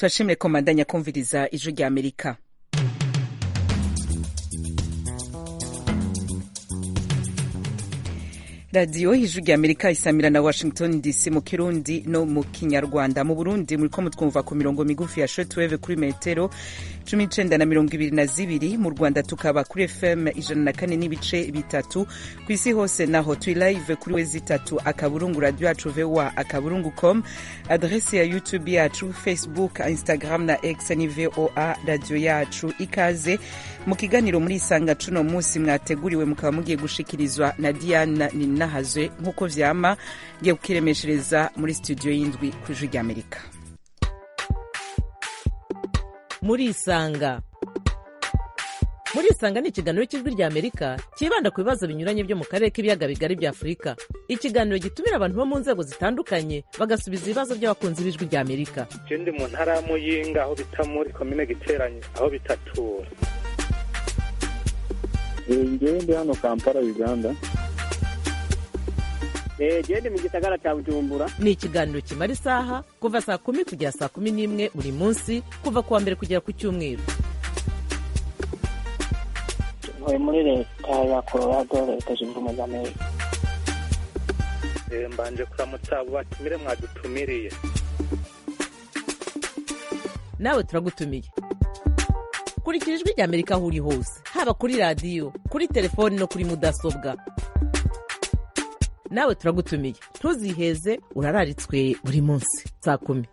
turashimire ko mandanya kumviriza ijwi rya Amerika. radiyo ijwi rya Amerika isamira na Washington DC mu Kirundi no mu Kinyarwanda. Mu Burundi muriko mutwumva ku mirongo migufi ya shortwave kuri metero 19 na 22, mu Rwanda tukaba kuri FM 104 n'ibice bitatu, ku isi hose naho turi live kuri wezi 3 akaburungu radio yacu VOA akaburungu.com, adresse ya YouTube yacu, Facebook, Instagram na X ni VOA radio yacu. Ikaze mu kiganiro muri isanga cuno munsi mwateguriwe mukaba mugiye gushikirizwa na Diana Ninahazwe nkuko vyama ngiye kukiremeshereza muri studio y'indwi ku ijwi rya Amerika. Muri isanga ni ikiganiro cy'ijwi rya Amerika kibanda ku bibazo binyuranye byo mu karere k'ibiyaga bigari bya Afurika. Ikiganiro gitumira abantu bo mu nzego zitandukanye bagasubiza ibibazo by'abakunzi b'ijwi rya Amerika. Je ndi mu ntara ya Muyinga aho bita muri commune Giteranye aho bitatura. Ngewe ndi hano Kampala Uganda. Ndi mu gisagara cya Bujumbura. Ni ikiganiro kimara isaha kuva saa 10 kugera saa 11 buri munsi kuva kuwa mbere kugera ku cyumweru. Ntuye muri leta ya Colorado, leta zunze ubumwe za Amerika. Mbanje kuramutsa abo batumire mwadutumiriye. Nawe turagutumiye. Kurikira ijwi rya Amerika aho uri hose, haba kuri radiyo, kuri telefoni no kuri mudasobwa. Nawe turagutumiye, ntuziheze, urararitswe buri munsi saa 10.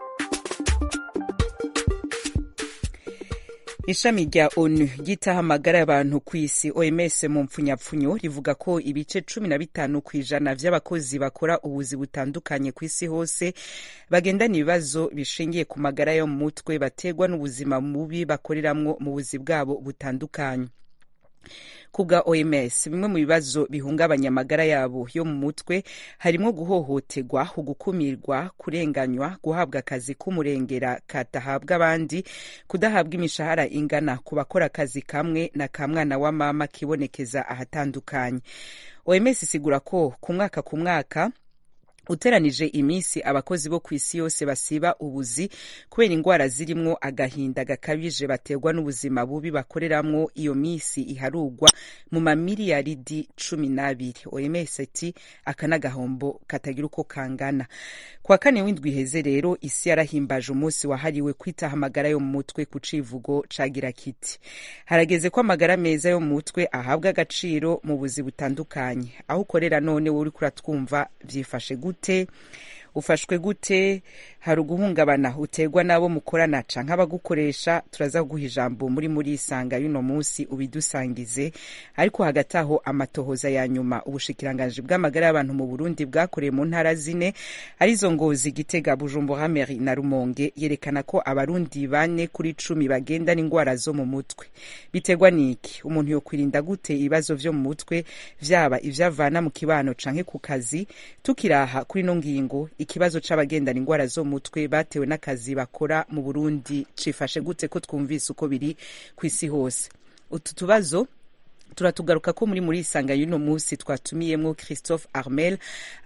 Ishami rya ONU ryitaho amagara y'abantu ku isi OMS mu mpfunyapfunyo rivuga ko ibice 15% vy'abakozi bakora ubuzi butandukanye ku isi hose bagendana ibibazo bishingiye ku magara yo mu mutwe bategwa n'ubuzima mubi bakoreramwo mu buzi bwabo butandukanye. Kubwa OMS bimwe mu bibazo bihungabanya amagara yabo yo mu mutwe harimo guhohoterwa, gukumirwa, kurenganywa, guhabwa akazi k'umurengera katahabwa abandi, kudahabwa imishahara ingana ku bakora akazi kamwe na kamwana wa mama kibonekeza ahatandukanye. OMS isigura ko ku mwaka uteranije iminsi abakozi bo ku isi yose basiba ubuzi kubera ingwara zirimwo agahinda gakabije bategwa n'ubuzima bubi bakoreramwo, iyo minsi iharugwa mu mamiliyaridi 12. OMS ati akanagahombo katagira uko kangana. Kwa kane w'indwi heze rero isi yarahimbaje umunsi wahariwe kwitaho amagara yo mu mutwe ku civugo cagira kiti harageze ko amagara meza yo mu mutwe ahabwa agaciro mu buzi butandukanye. Aho ukorera none wowe uri kuratwumva vyifashe gute? Ufashwe gute? Hari uguhungabana utegwa nabo mukorana canke abagukoresha? Turaza guha ijambo muri isanga y'uno munsi ubidusangize. Ariko hagati aho amatohoza ya nyuma ubushikiranganje bw'amagara y'abantu mu Burundi bwakoreye mu ntara zine arizo Ngozi, Gitega, Bujumbura, Meri na Rumonge yerekana ko abarundi 4 kuri 10 bagenda n'ingwara zo mu mutwe. Bitegwa niki? Umuntu yo kwirinda gute ibibazo vyo mu mutwe vyaba ivyavana mu kibano canke ku kazi? Tukiraha kuri no ngingo ikibazo c'abagendana ingwara zo mutwe batewe n'akazi bakora mu Burundi cifashe gute ko twumvise uko biri ku isi hose? Utu tubazo turatugaruka ko muri isanga y'uno munsi twatumiyemwo Christophe Armel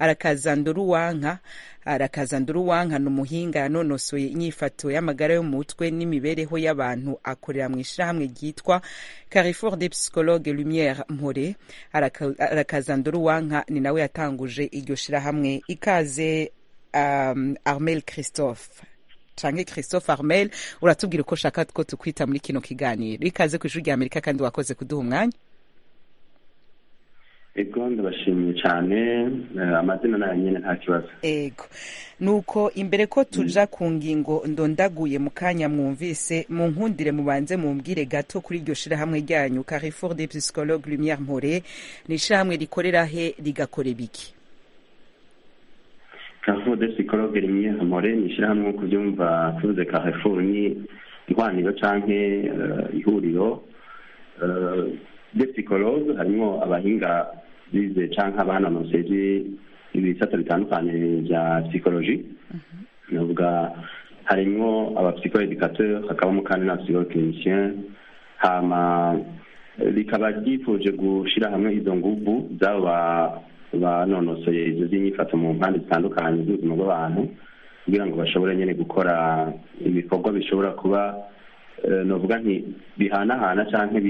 arakazanduruwanka n'umuhinga yanonosoye inyifato y'amagara yo mu mutwe n'imibereho y'abantu, akorera mu ishirahamwe ryitwa Carrefour des Psychologues Lumière Mpore. Arakazanduruwanka ni nawe yatanguje iryo shirahamwe. Ikaze Armel Christophe canke Christophe Armel, uratubwira uko shaka ko tukwita muri kino kiganiro. Ikaze ku ijwi rya Amerika kandi wakoze kuduha umwanya. Ego ndabashimiye cyane, amazina nayo nyene nta kibazo. Ego nuko imbere ko tuja ku ngingo ndondaguye mu kanya mwumvise, mu nkundire mubanze mumbwire gato kuri iryo shirahamwe ryanyu Carrefour des Psychologues Lumière Mpore. Ni ishirahamwe rikorera he, rigakore biki? Carrefour des Psychologues Lumière Mpore ni ishirahamwe kubyumva tuvuze Carrefour ni ihwaniro canke ihuriro des psychologues, harimo abahinga bize canke abanonoseje ibisata bitandukanye vya psychologie. Nuvuga harimo aba psychoéducateurs, hakabamo kandi na psychoclinicien, hama bikaba ryifuje gushira hamwe izo nguvu z'abo banonosoye izo z'inyifato mu mpande zitandukanye z'ubuzima bw'abantu kugira ngo bashobore nyine gukora ibikorwa bishobora kuba novuga nti bihanahana cyangwa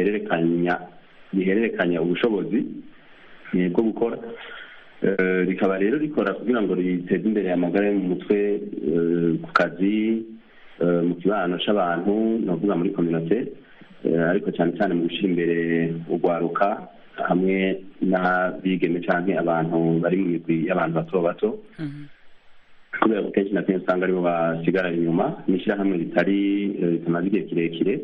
bihererekanya ubushobozi bwo gukora, rikaba rero rikora kugira ngo riteze imbere amagara yo mu mutwe ku kazi, mu kibano c'abantu novuga muri communauté, ariko cyane cyane mu gushyira imbere urwaruka hamwe n'abigeme cyangwa abantu bari mu migwi y'abantu bato bato, kubera ko kenshi na kenshi usanga aribo basigara inyuma. Ni ishyirahamwe ritamaze igihe kirekire,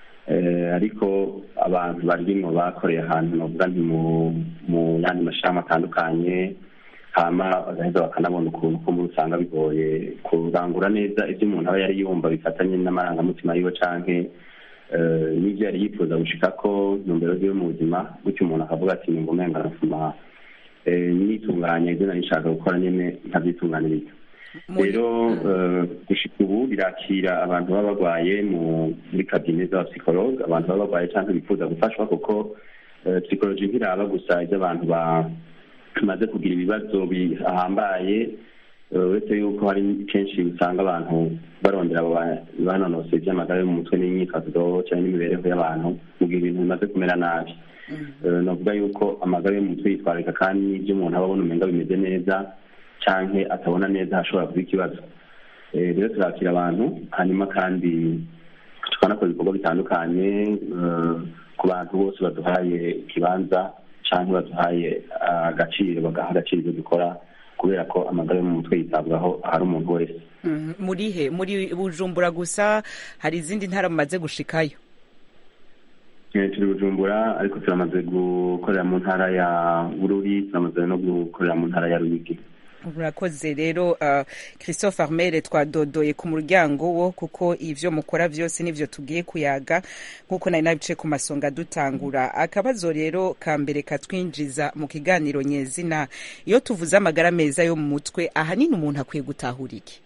ariko abantu barimwo bakoreye ahantu novuga nti mu yandi mashirahamwe atandukanye, hama bagaheza bakanabona ukuntu ko muri usanga bigoye kurangura neza ibyo umuntu aba yari yumva bifatanye n'amarangamutima yiwe canke n'ibyo yari yifuza gushikako ntumbero ziwe mu buzima, gutyo umuntu akavuga ati nimba umenga arasoma nitunganya ibyo nari nshaka gukora nyene nkavyitunganiriza. Rero gushika ubu birakira abantu baba barwaye muri kabine z'abapsikologe, abantu baba barwaye canke bifuza gufashwa, kuko psikoloji ntiraba gusa iby'abantu bamaze kugira ibibazo bihambaye, uretse yuko hari kenshi usanga abantu barondera banonoseye iby'amagara yo mu mutwe n'imyifato cyangwa n'imibereho y'abantu mu gihe ibintu bimaze kumera nabi. Navuga yuko amagara yo mu mutwe yitwararika kandi n'ibyo umuntu aba abona umenga bimeze neza canke atabona neza hashobora kuba ikibazo. Rero turakira abantu, hanyuma kandi tukanakora ibikorwa bitandukanye ku bantu bose baduhaye ikibanza canke baduhaye agaciro, bagaha agaciro ibyo dukora, kubera ko amagara yo mu mutwe yitabwaho ahari umuntu wese. Muri Bujumbura gusa, hari izindi ntara mumaze gushikayo? Turi Bujumbura, ariko turamaze gukorera mu ntara ya Bururi, turamaze no gukorera mu ntara ya Ruyigi. Murakoze rero Christophe Armel, twadodoye ku muryango wo, kuko ivyo mukora vyose nivyo tugiye kuyaga nkuko nari nabice ku masonga dutangura. Akabazo rero ka mbere katwinjiza mu kiganiro nyezina, iyo tuvuze amagara meza yo mu mutwe, ahanini umuntu akwiye gutahura iki?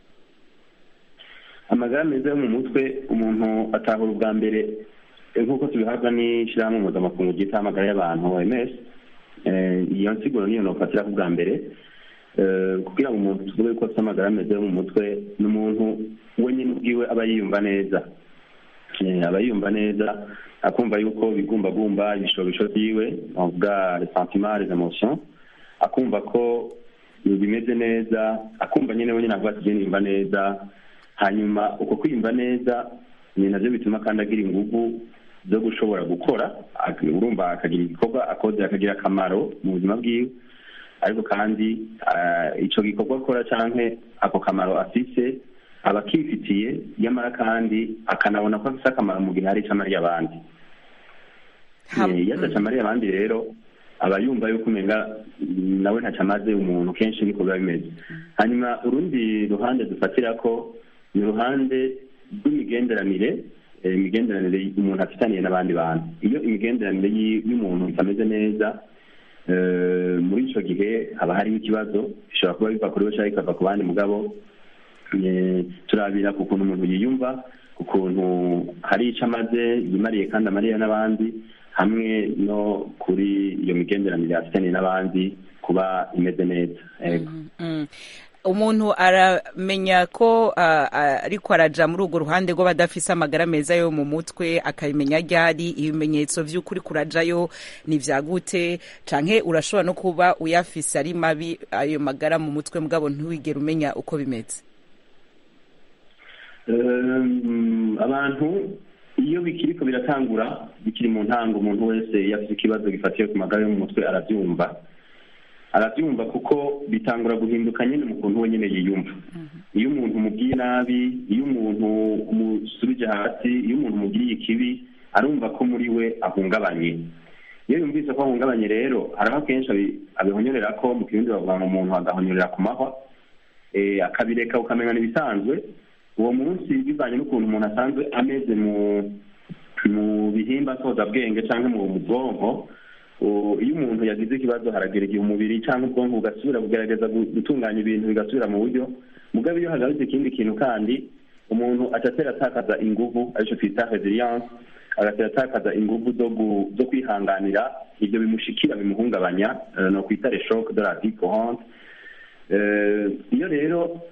Amagara meza yo mu mutwe umuntu atahura ubwa mbere, nkuko tubihabwa n'ishirahamwe mpuzamakungu ryita amagara y'abantu OMS. Iyo nsiguro niyo nofatira ubwa mbere, kugira ngo umuntu tuvuge ko afite amagara meza yo mu mutwe, n'umuntu wenyine ubwiwe aba yiyumva neza, aba yiyumva neza, akumva yuko bigumbagumba ibishobisho byiwe, avuga les sentiments, les émotions, akumva ko bimeze neza, akumva nyine wenyine avuga ati yiyumva neza. Hanyuma uko kwiyumva neza ni navyo bituma kandi agira ingufu zo gushobora gukora, urumva akagira igikorwa akoze akagira akamaro mu buzima bwiwe, ariko kandi ico gikorwa akora canke ako kamaro afise aba akifitiye, yamara kandi akanabona ko afise akamaro mu gihe hari ico amariye abandi. Iyo ataco amariye abandi rero aba yumva yuko umenga nawe ntaco amaze umuntu, kenshi niko biba bimeze. Hanyuma urundi ruhande dufatirako ni uruhande rw'imigenderanire, imigenderanire umuntu afitaniye n'abandi bantu. Iyo imigenderanire y'umuntu itameze neza, muri ico gihe haba hariho ikibazo, bishobora kuba biva kuri we canke bikava ku bandi. Mugabo turabira ku kuntu umuntu yiyumva, ku kuntu hari ico amaze yimariye kandi amariye n'abandi, hamwe no kuri iyo migenderanire afitaniye n'abandi kuba imeze neza. Umuntu aramenya ko ariko araja muri urwo ruhande rwo badafise amagara meza yo mu mutwe, akabimenya ryari? Ibimenyetso vy'ukuri kurajayo ni vyagute? Canke urashobora no kuba uyafise ari mabi ayo magara mu mutwe, mugabo ntiwigere umenya uko bimeze? Abantu iyo bikiriko biratangura, bikiri mu ntango, umuntu wese yafise ikibazo gifatiye ku magara yo mu mutwe arabyumva kuko bitangura guhinduka nyine mu kuntu we nyine yiyumva. Iyo umuntu umubwiye nabi, iyo umuntu umusubije hasi, iyo umuntu umugiriye ikibi, arumva ko muri we ahungabanye. Iyo yumvise ko ahungabanye rero, haraho kenshi abihonyorera ko mu kirundi bavuga ngo umuntu agahonyorera ku mahwa, akabireka ukamenya n'ibisanzwe. Uwo munsi bivanye n'ukuntu umuntu asanzwe ameze mu bihimba nsozabwenge cyangwa mu bwonko, iyo umuntu yagize ikibazo haragera igihe umubiri cyangwa ubwonko bugasubira kugerageza gutunganya ibintu bigasubira mu buryo. Mugabo iyo hagaritse ikindi kintu kandi, umuntu atatera atakaza ingufu, aricyo twita resilience, agatera atakaza ingufu zo kwihanganira ibyo bimushikira bimuhungabanya, no kwita les chocs de la vie courante. Iyo rero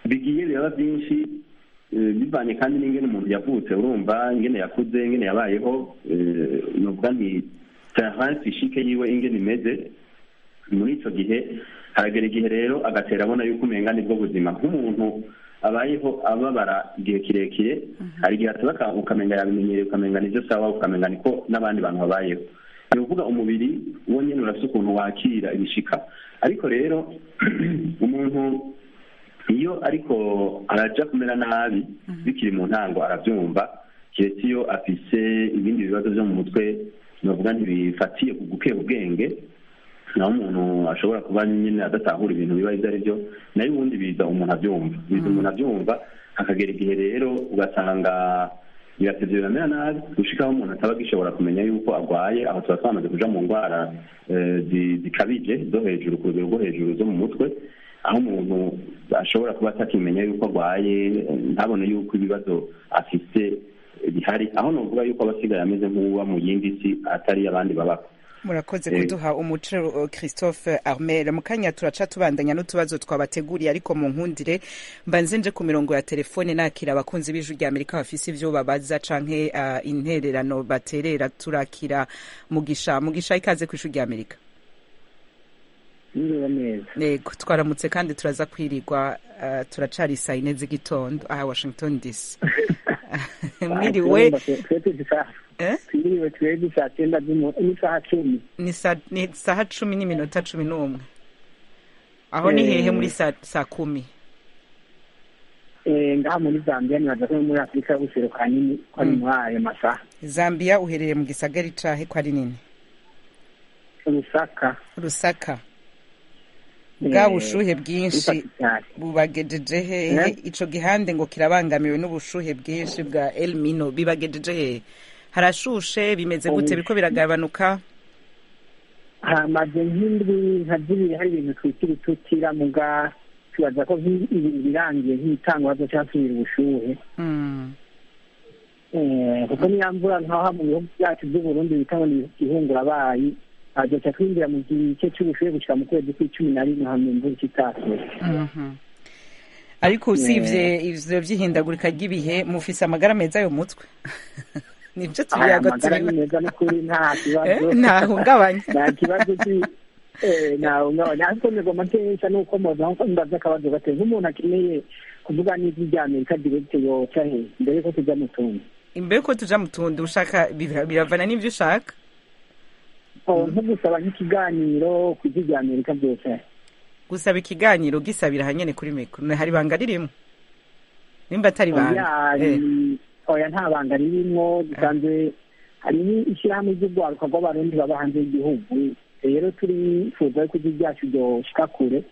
bigiye biraba byinshi bivanye kandi n'ingene umuntu yavutse, urumva ingene yakuze, ingene yabayeho, nuvuga nti traverse ishike yiwe ingene imeze. Muri ico gihe haragera igihe rero agatera abona yuko umenga nibwo buzima. Nk'umuntu abayeho ababara igihe kirekire, hari igihe ataba ukamenga yabimenyereye, ukamenga nivyo sawa, ukamenga niko n'abandi bantu babayeho. Ni ukuvuga umubiri uwo nyene urafise ukuntu wakira ibishika. Ariko rero umuntu iyo ariko araja kumera nabi bikiri mu ntango aravyumva, kiretse iyo afise ibindi bibazo vyo mu mutwe novuga ntibifatiye ku gukeba ubwenge, naho umuntu ashobora kuba nyine adatahura ibintu biba ivyo ari byo, nayo ubundi biza umuntu avyumva, akagera igihe rero ugasanga biratevye biramera nabi gushikaho umuntu ataba gishobora kumenya yuko agwaye. Aho tuba twamaze kuja mu ndwara zikabije zo hejuru, ku rugero rwo hejuru zo mu mutwe, aho umuntu ashobora kuba atakimenya yuko agwaye, ntabone yuko ibibazo afise bihari, aho novuga yuko abasigaye ameze nk'uwa mu yindi si atari abandi babako. Murakoze kuduha umuco Christophe Armel. Mu kanya turaca tubandanya n'utubazo twabateguriye, ariko mu nkundire mbanze nje ku mirongo ya telefone nakira abakunzi b'Ijwi rya Amerika bafise ivyo babaza canke intererano baterera. Turakira Mugisha. Ikaze ku Ijwi rya Amerika. Yego, twaramutse kandi turaza kwirirwa turacari saa 4 z'igitondo aha Washington DC. Mwiriwe. Twiriwe saa 9 n'isaha 10. Ni saha 10 n'iminota 11. Aho ni hehe muri saa 10? Ngaha muri Zambia, ni baza muri Afrika y'ubuseruko nini ko ni mwaye masaha. Zambia uherereye mu gisagara cahe ko ari nini? Lusaka. Bwa bushuhe bwinshi bubagejeje hehe? Ico gihande ngo kirabangamiwe n'ubushuhe bwinshi bwa El Nino, bibagejeje hehe? Harashushe, bimeze gute, biko biragabanuka? Hamaze nk'indwi nka zibiri hari ibintu twitira tutira muga tubaza ko ibintu birangiye nk'itangwa zo cyasubira ubushuhe. Kuko niyambura nkaho mu bihugu byacu by'u Burundi bitanga ihungura abayi, adocha twinjira mu gice cy'ubushuhe gushika mu kwezi kwa 11 hamwe imvura kitase. Ariko usivye ivyo vyihindagurika ry'ibihe mufise amagara meza yo mutwe. Nibyo tuyagotswe neza n'ukuri nta kibazo, ntahungabanya, nta kibazo ariko nego matesha nuko moza ndaza akabazo gateze umuntu akeneye kuvuga n'ijwi rya Amerika direct yo cyahe mbere ko tuja mu tundi ushaka biravana n'ivyo ushaka. Nko gusaba nk'ikiganiro ku ijwi rya Amerika byose. Gusaba ikiganiro gisabira hanyene kuri mikro hari banga ririmo nimba atari banga. Oya nta banga ririmo, dusanzwe hari ishyirahamwe ry'urwaruka rw'abarundi baba hanze y'igihugu, rero turifuza ko ijwi ryacu ryoshika kure.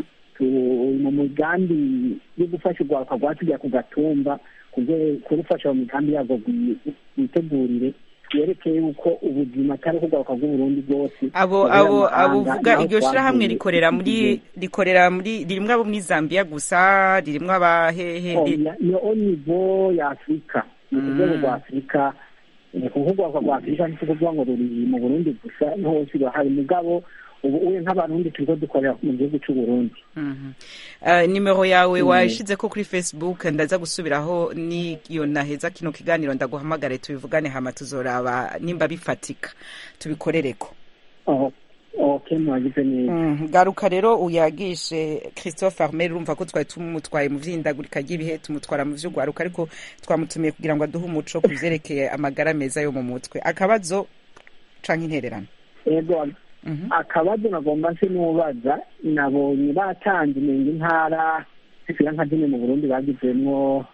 Mu mugambi yo gufasha urwaruka rwacu rya ku gatumba kurufasha mu migambi yabwo bitegurire yerekeye uko ubuzima atari kugaruka bw'Uburundi bwose. Abo vuga iryo shirahamwe rikorera muri ririmwe abo muri Zambia gusa, ririmwe abahehe? Yo onivo ya Afrika, n'urwego rwa Afrika, kuvuga kwa Afrika n'ikuvuga ngo ruri mu Burundi gusa, niho shiro hari mugabo ubu nk'abarundi turiko dukorera mu gihugu cy'u Burundi. Nimero yawe washize ko kuri Facebook, ndaza gusubiraho niyo naheza kino kiganiro ndaguhamagare tubivugane, hama tuzoraba nimba bifatika tubikorereko. Okay, mwagize neza. Garuka rero uyagishe Christophe Armel, urumva ko twari tumutwaye mu vyindagurika ry'ibihe, tumutwara mu vy'ugwaruka, ariko twamutumiye kugira ngo aduhe umuco kuvyerekeye amagara meza yo mu mutwe. Akabazo canke intererano? Yego. Akabazo nagomba nse nubaza, nabonye batanze intara zifira nka zimwe mu Burundi bagizemwo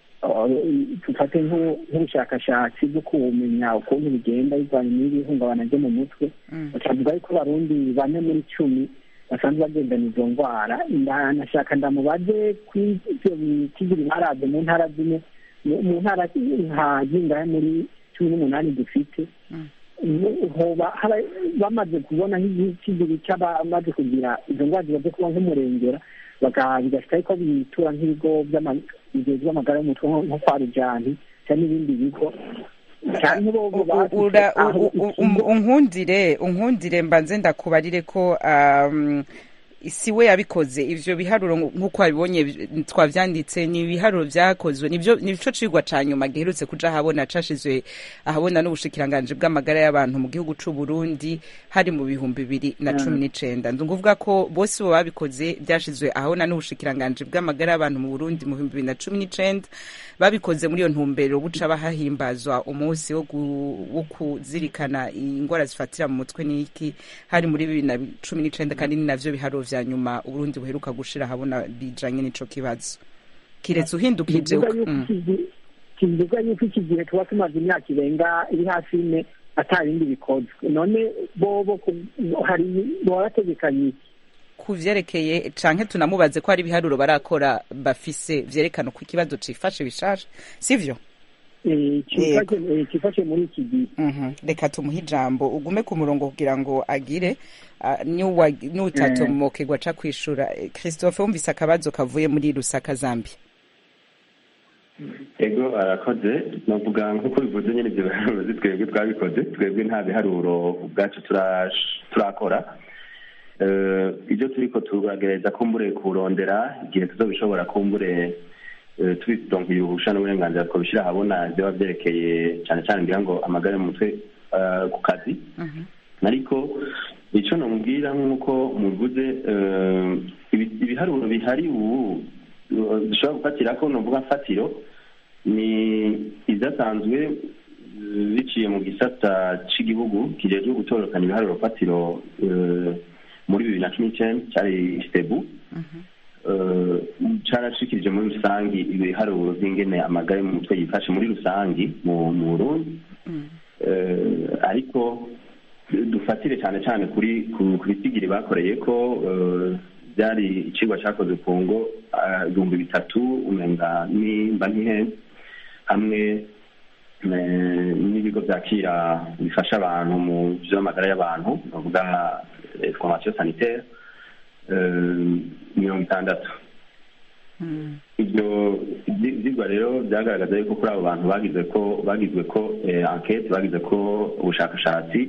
tufate nk'ubushakashatsi bwo kumenya ukuntu bigenda bivanye n'ibihungabana ryo mu mutwe. Bakavuga ko Abarundi 4 muri 10 basanzwe bagendana izo ndwara. Nashaka ndamubaze kw'ivyo bitigiri baraze mu ntara zimwe, mu ntara nka zingahe muri 18 dufite, hoba bamaze kubona nk'ikigiri cy'abamaze kugira izo ndwara zibaze kuba nk'umurengera, bigashika ko bitura nk'ibigo by'amagara y'umutwe nko kwa Rujani cyangwa n'ibindi bigo. Unkundire mbanze ndakubarire ko si we yabikoze ivyo biharuro nk'uko wabibonye twavyanditse ni ibiharuro vyakozwe nico cigwa ca nyuma giherutse kuja ahabona cashizwe ahabona n'ubushikiranganje bw'amagara y'abantu mu gihugu c'u Burundi hari mu 2019 ndumva ko bose bo babikoze byashizwe ahabona n'ubushikiranganje bw'amagara y'abantu mu Burundi mu 2019 babikoze muri iyo ntumbero buca bahahimbazwa umunsi wo kuzirikana ingwara zifatira mu mutwe n'iki hari muri 2019 kandi ni navyo biharuro vya nyuma Uburundi buheruka gushira habona bijanye n'ico kibazo kiretse uhindukije kivuga yuko iki gihe tuba tumaze imyaka irenga iri hafi ine atarindi bikozwe none bobo hari barategekanye kuvyerekeye canke tunamubaze ko hari ibiharuro barakora bafise vyerekana ko ikibazo cifashe bishaje sivyo kifashe muri iki gihe reka tumuhe ijambo ugume ku murongo kugira ngo agire n'utatomokerwa ca kwishura. Christophe wumvise akabazo kavuye muri Lusaka Zambia. Ego arakoze navuga nk'uko bivuze nyene ibyo biharuro twebwe twabikoze twebwe nta biharuro ubwacu turakora ibyo turiko turagereza kumbure kurondera igihe tuzobishobora kumbure tubidonkeye ubusha n'uburenganzira ko bishira habona byo bavyerekeye cyane cyane ngira ngo amagara mu mutwe ku kazi ariko ico nomubwira nk'uko muvuze ibiharuro bihari ubu dushobora gufatira ko novuga mfatiro ni izasanzwe biciye mu gisata c'igihugu kijejwe gutorokanya ibiharuro fatiro muri 2019 cyari Stebu carashikirije muri rusangi ibiharuro vy'ingene amagara mu mutwe yifashe muri rusangi mu Burundi ariko dufatire cyane cyane kuri sigiri bakoreye ko byari icigwa cyakoze ku ngo 3,000 umenga nimba ntihe hamwe n'ibigo byakira bifasha abantu mu by'amagara y'abantu bavuga formation sanitaire 60. Ibyo byigwa rero byagaragaza yuko kuri abo bantu bagizwe ko enquete bagize ko ubushakashatsi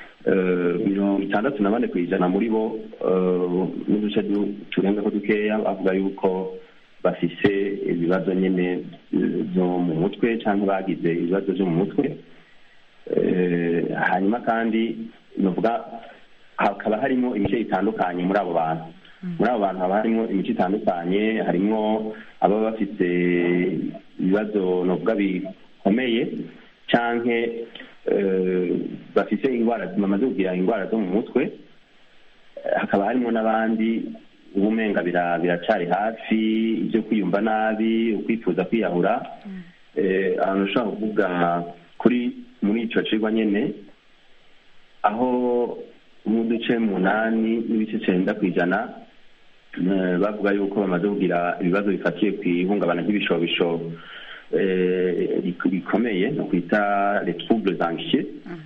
64% muri bo n'uduce turenga ko dukeya bavuga yuko bafise ibibazo nyene byo mu mutwe cyangwa bagize ibibazo byo mu mutwe hanyuma kandi novuga hakaba harimo imice itandukanye muri abo bantu haba harimo imice itandukanye harimo aba bafite ibibazo novuga bikomeye canke bafite ingwara bamaze kugira ingwara zo mu mutwe hakaba harimo n'abandi ubumenga biracari hafi ibyo kwiyumva nabi ukwifuza kwiyahura ahantu ushobora kuvuga kuri muri ico cigwa nyene aho mu duce 8 n'ibice 9% bavuga yuko bamaze kugira ibibazo bifatiye kwihungabana ry'ibishobisho bikomeye no kwita les troubles anxieux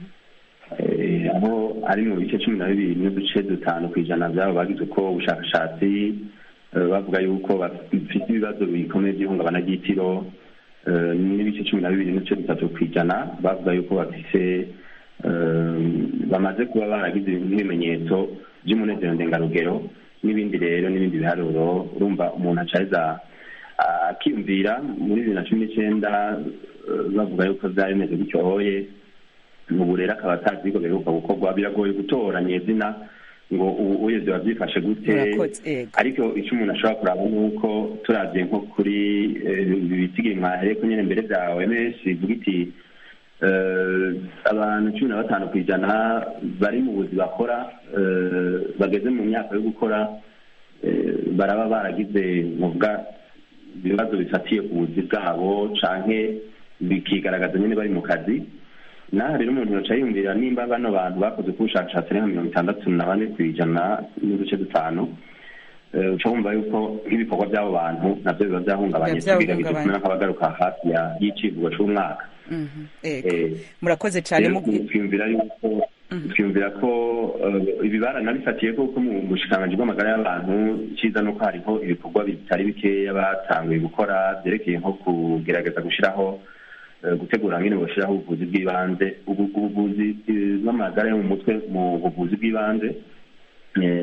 aho ari mu bice 12 n'uduce 5% byabo bagize ko ubushakashatsi bavuga yuko bafite ibibazo bikomeye by'ihungabana ry'itiro n'ibice 12 n'uduce 3% bavuga yuko bafite bamaze kuba baragize ibimenyetso by'umunezero ndengarugero n'ibindi rero n'ibindi biharuro urumva umuntu acaiza akiyumvira muri 2019 bavuga yuko byari bimeze bityoye ubu rero akaba atazi ko biheruka gukorwa biragoye gutoranya izina ngo ubu byaba byifashe gute ariko icyo umuntu ashobora kuraba nuko turavye nko kuri ibitigiri mwahereko nyene mbere bya OMS bivuga iti abantu 15% bari mu buzi bakora bageze mu myaka yo gukora baraba baragize muvuga ibibazo bifatiye ku buzi bwabo canke bikigaragaza nyene bari mu kazi naho rero umuntu yaca yumvira nimba bano bantu bakoze kubushakashatsi nka 64% n'uduce 5 uca wumva yuko nk'ibikorwa by'abo bantu navyo biba byahungabanye bigabiza kumera nk'abagaruka hafi y'icivugo c'umwaka. Murakoze cyane twiyumvira ko ibibara nabifatiye ko mu bushikanganje bw'amagara y'abantu ciza no ko hariho ibikorwa bitari bikeya batanguye gukora byerekeye nko kugerageza gushiraho gutegura ngene bashiraho ubuvuzi bw'ibanze ubuvuzi bw'amagara yo mu mutwe mu buvuzi bw'ibanze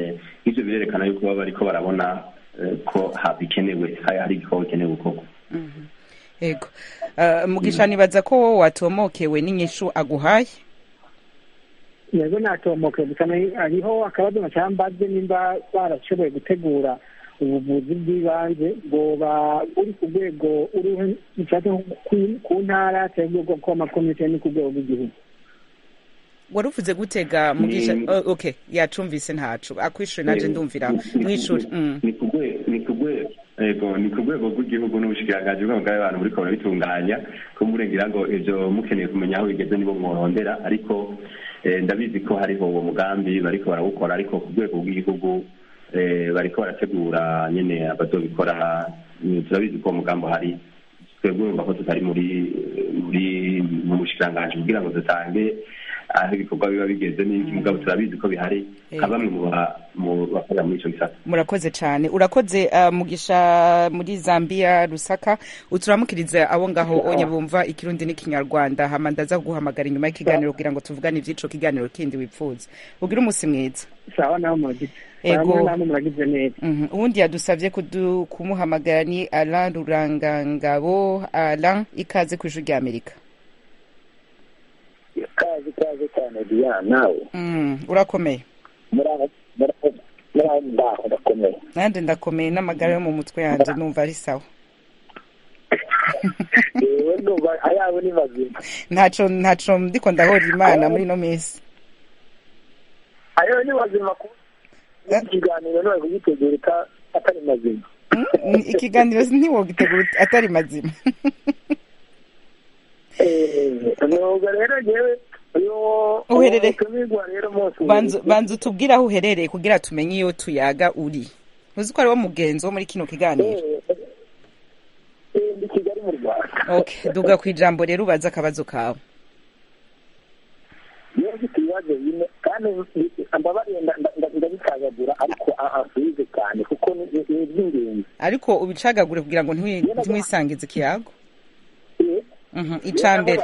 nk'ibyo birerekana yuko baba bariko barabona ko bikenewe hari igikorwa bikenewe gukorwa. Yego. Mugisha, nibaza ko wowe watomokewe n'inyishu aguhaye. yego natomokewe gusa hariho akabazo nacambaze nimba barashoboye gutegura ubuvuzi bw'ibanze bwoba buri ku rwego uriho ku ntara cyangwa urwego rw'amakomite ni ku rwego rw'igihugu. Wari uvuze gutega Mugisha? Okay, yacumvise ntacu akwishure naje ndumvira mw'ishuri. Ni ku rwego rw'igihugu n'ubushikiranganji bw'amagara y'abantu buriko burabitunganya ko murengera ngo ivyo mukeneye kumenya aho bigeze nibo mworondera, ariko ndabizi ko hariho uwo mugambi bariko barawukora, ariko ku rwego rw'igihugu bariko barategura nyene abazobikora. Turabizi ko uwo mugambi hari, twebwe urumva ko tutari mu bushikiranganji kugira ngo dutange aho ibikorwa biba bigeze n'iki, mugabo turabizi ko bihari nka bamwe mu bakora muri ico gisata. Murakoze cane. Urakoze Mugisha muri Zambia Lusaka. Uturamukiriza abo ngaho onye bumva ikirundi n'ikinyarwanda, hama ndaza guhamagara inyuma y'ikiganiro kugira ngo tuvugane ivy'ico kiganiro kindi wipfuza. Ugira umusi mwiza. Sawa nawe muragize. Ego. Namwe muragize neza. Uwundi yadusavye kumuhamagara ni Alain Rurangangabo. Alain, ikaze kw'ijwi rya Amerika. Kazi cyane Diana nawe. Urakomeye? Ndakomeye. Nande ndakomeye, n'amagara yo mu mutwe yanje numva ari sawa. Yewe ndumva ayawe ni mazima. Ntaco ndiko ndahora Imana muri no minsi. Ayawe ni mazima ku ikiganiro no kugitegura atari mazima. Ikiganiro ntiwogitegura atari mazima. Nubwo rero jewe uherereye banza utubwire aho uherereye kugira tumenye iyo tuyaga uri. Uzi ko ari wo mugenzi wo muri kino kiganiro? Ndi Kigali mu Rwanda. Okay, duga kwijambo rero ubaza akabazo kawe. Iyo gitibazo yine kandi ambabariye ndabikagagura ariko asubize cyane kuko ni by'ingenzi. Ariko ubicagagure kugira ngo ntwisangize ikiyago. Icambere.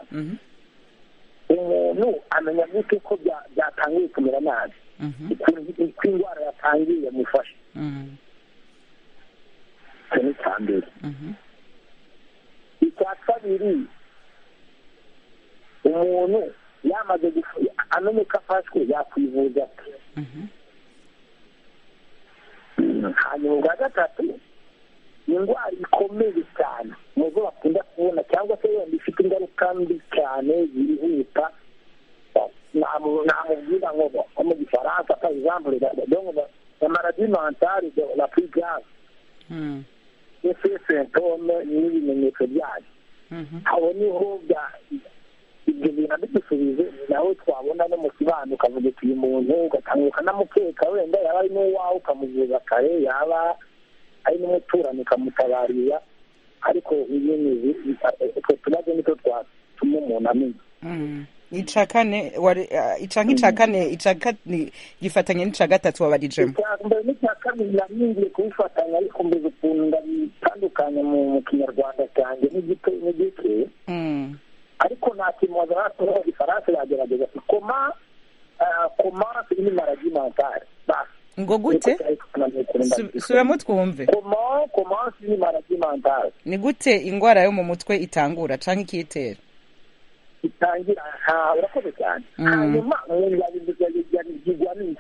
Umuntu amenya gute ko byatangiye kumera nabi, uko indwara yatangiye mufashe. Ni cyambere. Icya kabiri, umuntu yamaze amenye ko afashwe yakwivuza ate. Hanyuma ubwa gatatu, indwara ikomeye cyane muzo bakunda kubona cyangwa se yenda ifite ingaruka mbi cyane zirihuta. Namubwira ngo mu gifaransa par exemple donc la maladie mentale la plus grave, ces symptômes n'ibimenyetso byayo. Aho niho ibyo bintu bidusubije nawe twabona no mu kibano ukavuga uti uyu muntu ugatanguka n'amukeka wenda yaba ari n'uwawe ukamuvuza kare, yaba ari n'umuturanyi ukamutabarira, ariko ibintu utwo tubazo nitwo twatuma umuntu amenya. Ica kane gifatanye n'ica gatatu wabarijemo. Mbere n'icya kabiri naringiye kubifatanya ariko mbizi ukuntu ndabitandukanya mu kinyarwanda cyanjye n'igike. Ariko nta kintu wazaratoho igifaransa yagerageza koma ni maladie mentale. Ngo gute? Suramo twumve. Comment ni maladie mentale. Ni gute ingwara yo mu mutwe itangura canke ikitera? Itangira urakoze cyane. Hanyuma yabigwa n'iki?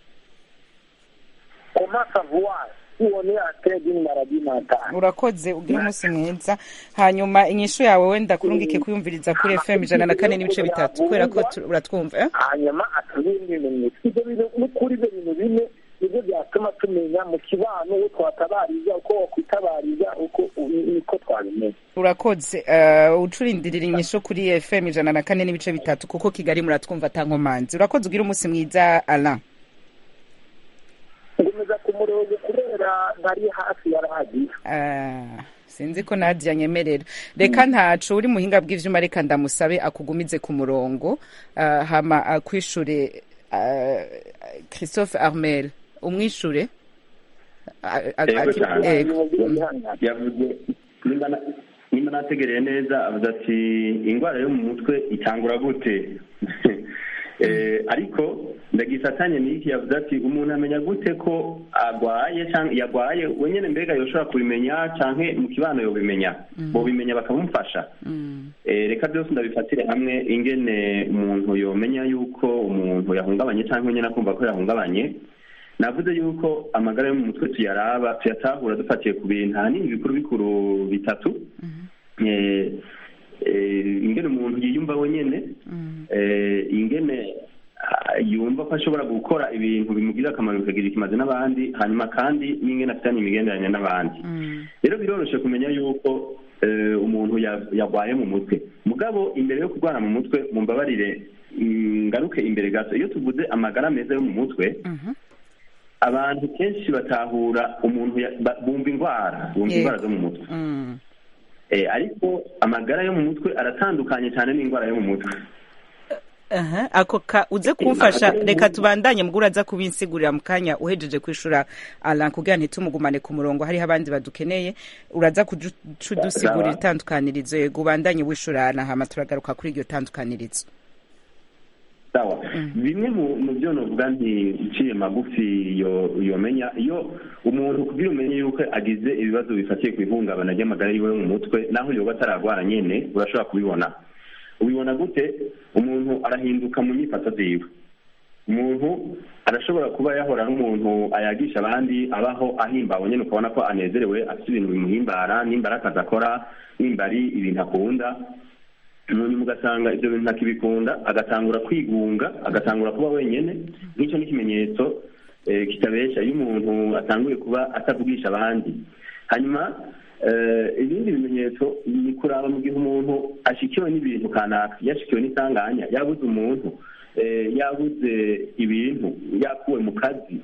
Comment savoir uone atteint d'une maladie mentale? Urakoze, ugira umunsi mwiza. Hanyuma inyishu yawe wenda kurungike kuyumviriza kuri FM 104.3 kubera ko uratwumva. Hanyuma atubindi ibimenyetso. Ibyo bintu n'ukuri ibyo bintu bine nibyo byatuma tumenya mu kibano uko twatabariza, uko wakwitabariza, uko twabimenya. Urakoze. Ucurindirira inyishu kuri FM 104.3 kuko Kigali muratwumva tankomanzi. Urakoze, ugira umunsi mwiza Alain. Ngomeza ku murongo kubera ntari hafi ya radio. Sinzi ko Nadia nyemerera. Reka ntacu uri muhinga bw'ivyuma, reka ndamusabe akugumize ku murongo hama akwishure Christophe Armel umwishure. Yavuze nimba nategereye neza, avuze ati ingwara yo mu mutwe itangura gute. Ariko ndagifatanye n'iki yavuze ati umuntu amenya gute ko agwaye cyangwa yagwaye wenyine mbega yoshobora kubimenya cyangwa mu kibano yobimenya bobimenya bakamufasha reka byose ndabifatire hamwe ingene umuntu yomenya yuko umuntu yahungabanye cyangwa nyine akumva ko yahungabanye. Navuze yuko amagara yo mu mutwe tuyatahura dufatiye ku bintu ahanini bikuru bitatu. Ingene umuntu yiyumva wenyine, ingene yumva ko ashobora gukora ibintu bimugirira akamaro bikagira ikimaze n'abandi, hanyuma kandi n'ingene afitanye imigenderanire n'abandi. Rero biroroshye kumenya yuko umuntu yagwaye mu mutwe. Mugabo imbere yo kurwara mu mutwe mumbabarire ngaruke imbere gato. Iyo tuvuze amagara meza yo mu mutwe, abantu kenshi batahura umuntu bumva indwara zo mu mutwe. Ariko amagara yo mu mutwe aratandukanye cyane n'indwara yo mu mutwe. Ako uze kumfasha, reka tubandanye mugura aza kubinsigurira mu kanya uhejeje kwishura Alain kugira ntitumugumane ku murongo, hariho abandi badukeneye. Uraza kudusigurira itandukanirizo, yego ubandanye wishura na hama turagaruka kuri iryo tandukanirizo. Sawa. Bimwe mu byo novuga nti iciye magufi yomenya iyo umuntu kugira umenye yuko agize ibibazo bifatiye ku ihungabana ry'amagara yiwe mu mutwe, naho yoba ataragwara nyene urashobora kubibona. Ubibona gute? Umuntu arahinduka mu nyifato ziwe. Umuntu arashobora kuba yahora n'umuntu ayagisha abandi, abaho ahimbawe nyene ukabona ko anezerewe, afite ibintu bimuhimbara, nimba ari akazi akora, nimba ari ibintu akunda. Umuntu mugasanga ibyo bintu ntakibikunda, agatangura kwigunga, agatangura kuba wenyene. Nk'icyo n'ikimenyetso kitabesha iyo umuntu atanguye kuba atavugisha abandi. Hanyuma ibindi bimenyetso ni kuraba mu gihe umuntu ashikiwe n'ibintu kanaka, yashikiwe n'isanganya, yabuze umuntu, yabuze ibintu, yakuwe mu kazi,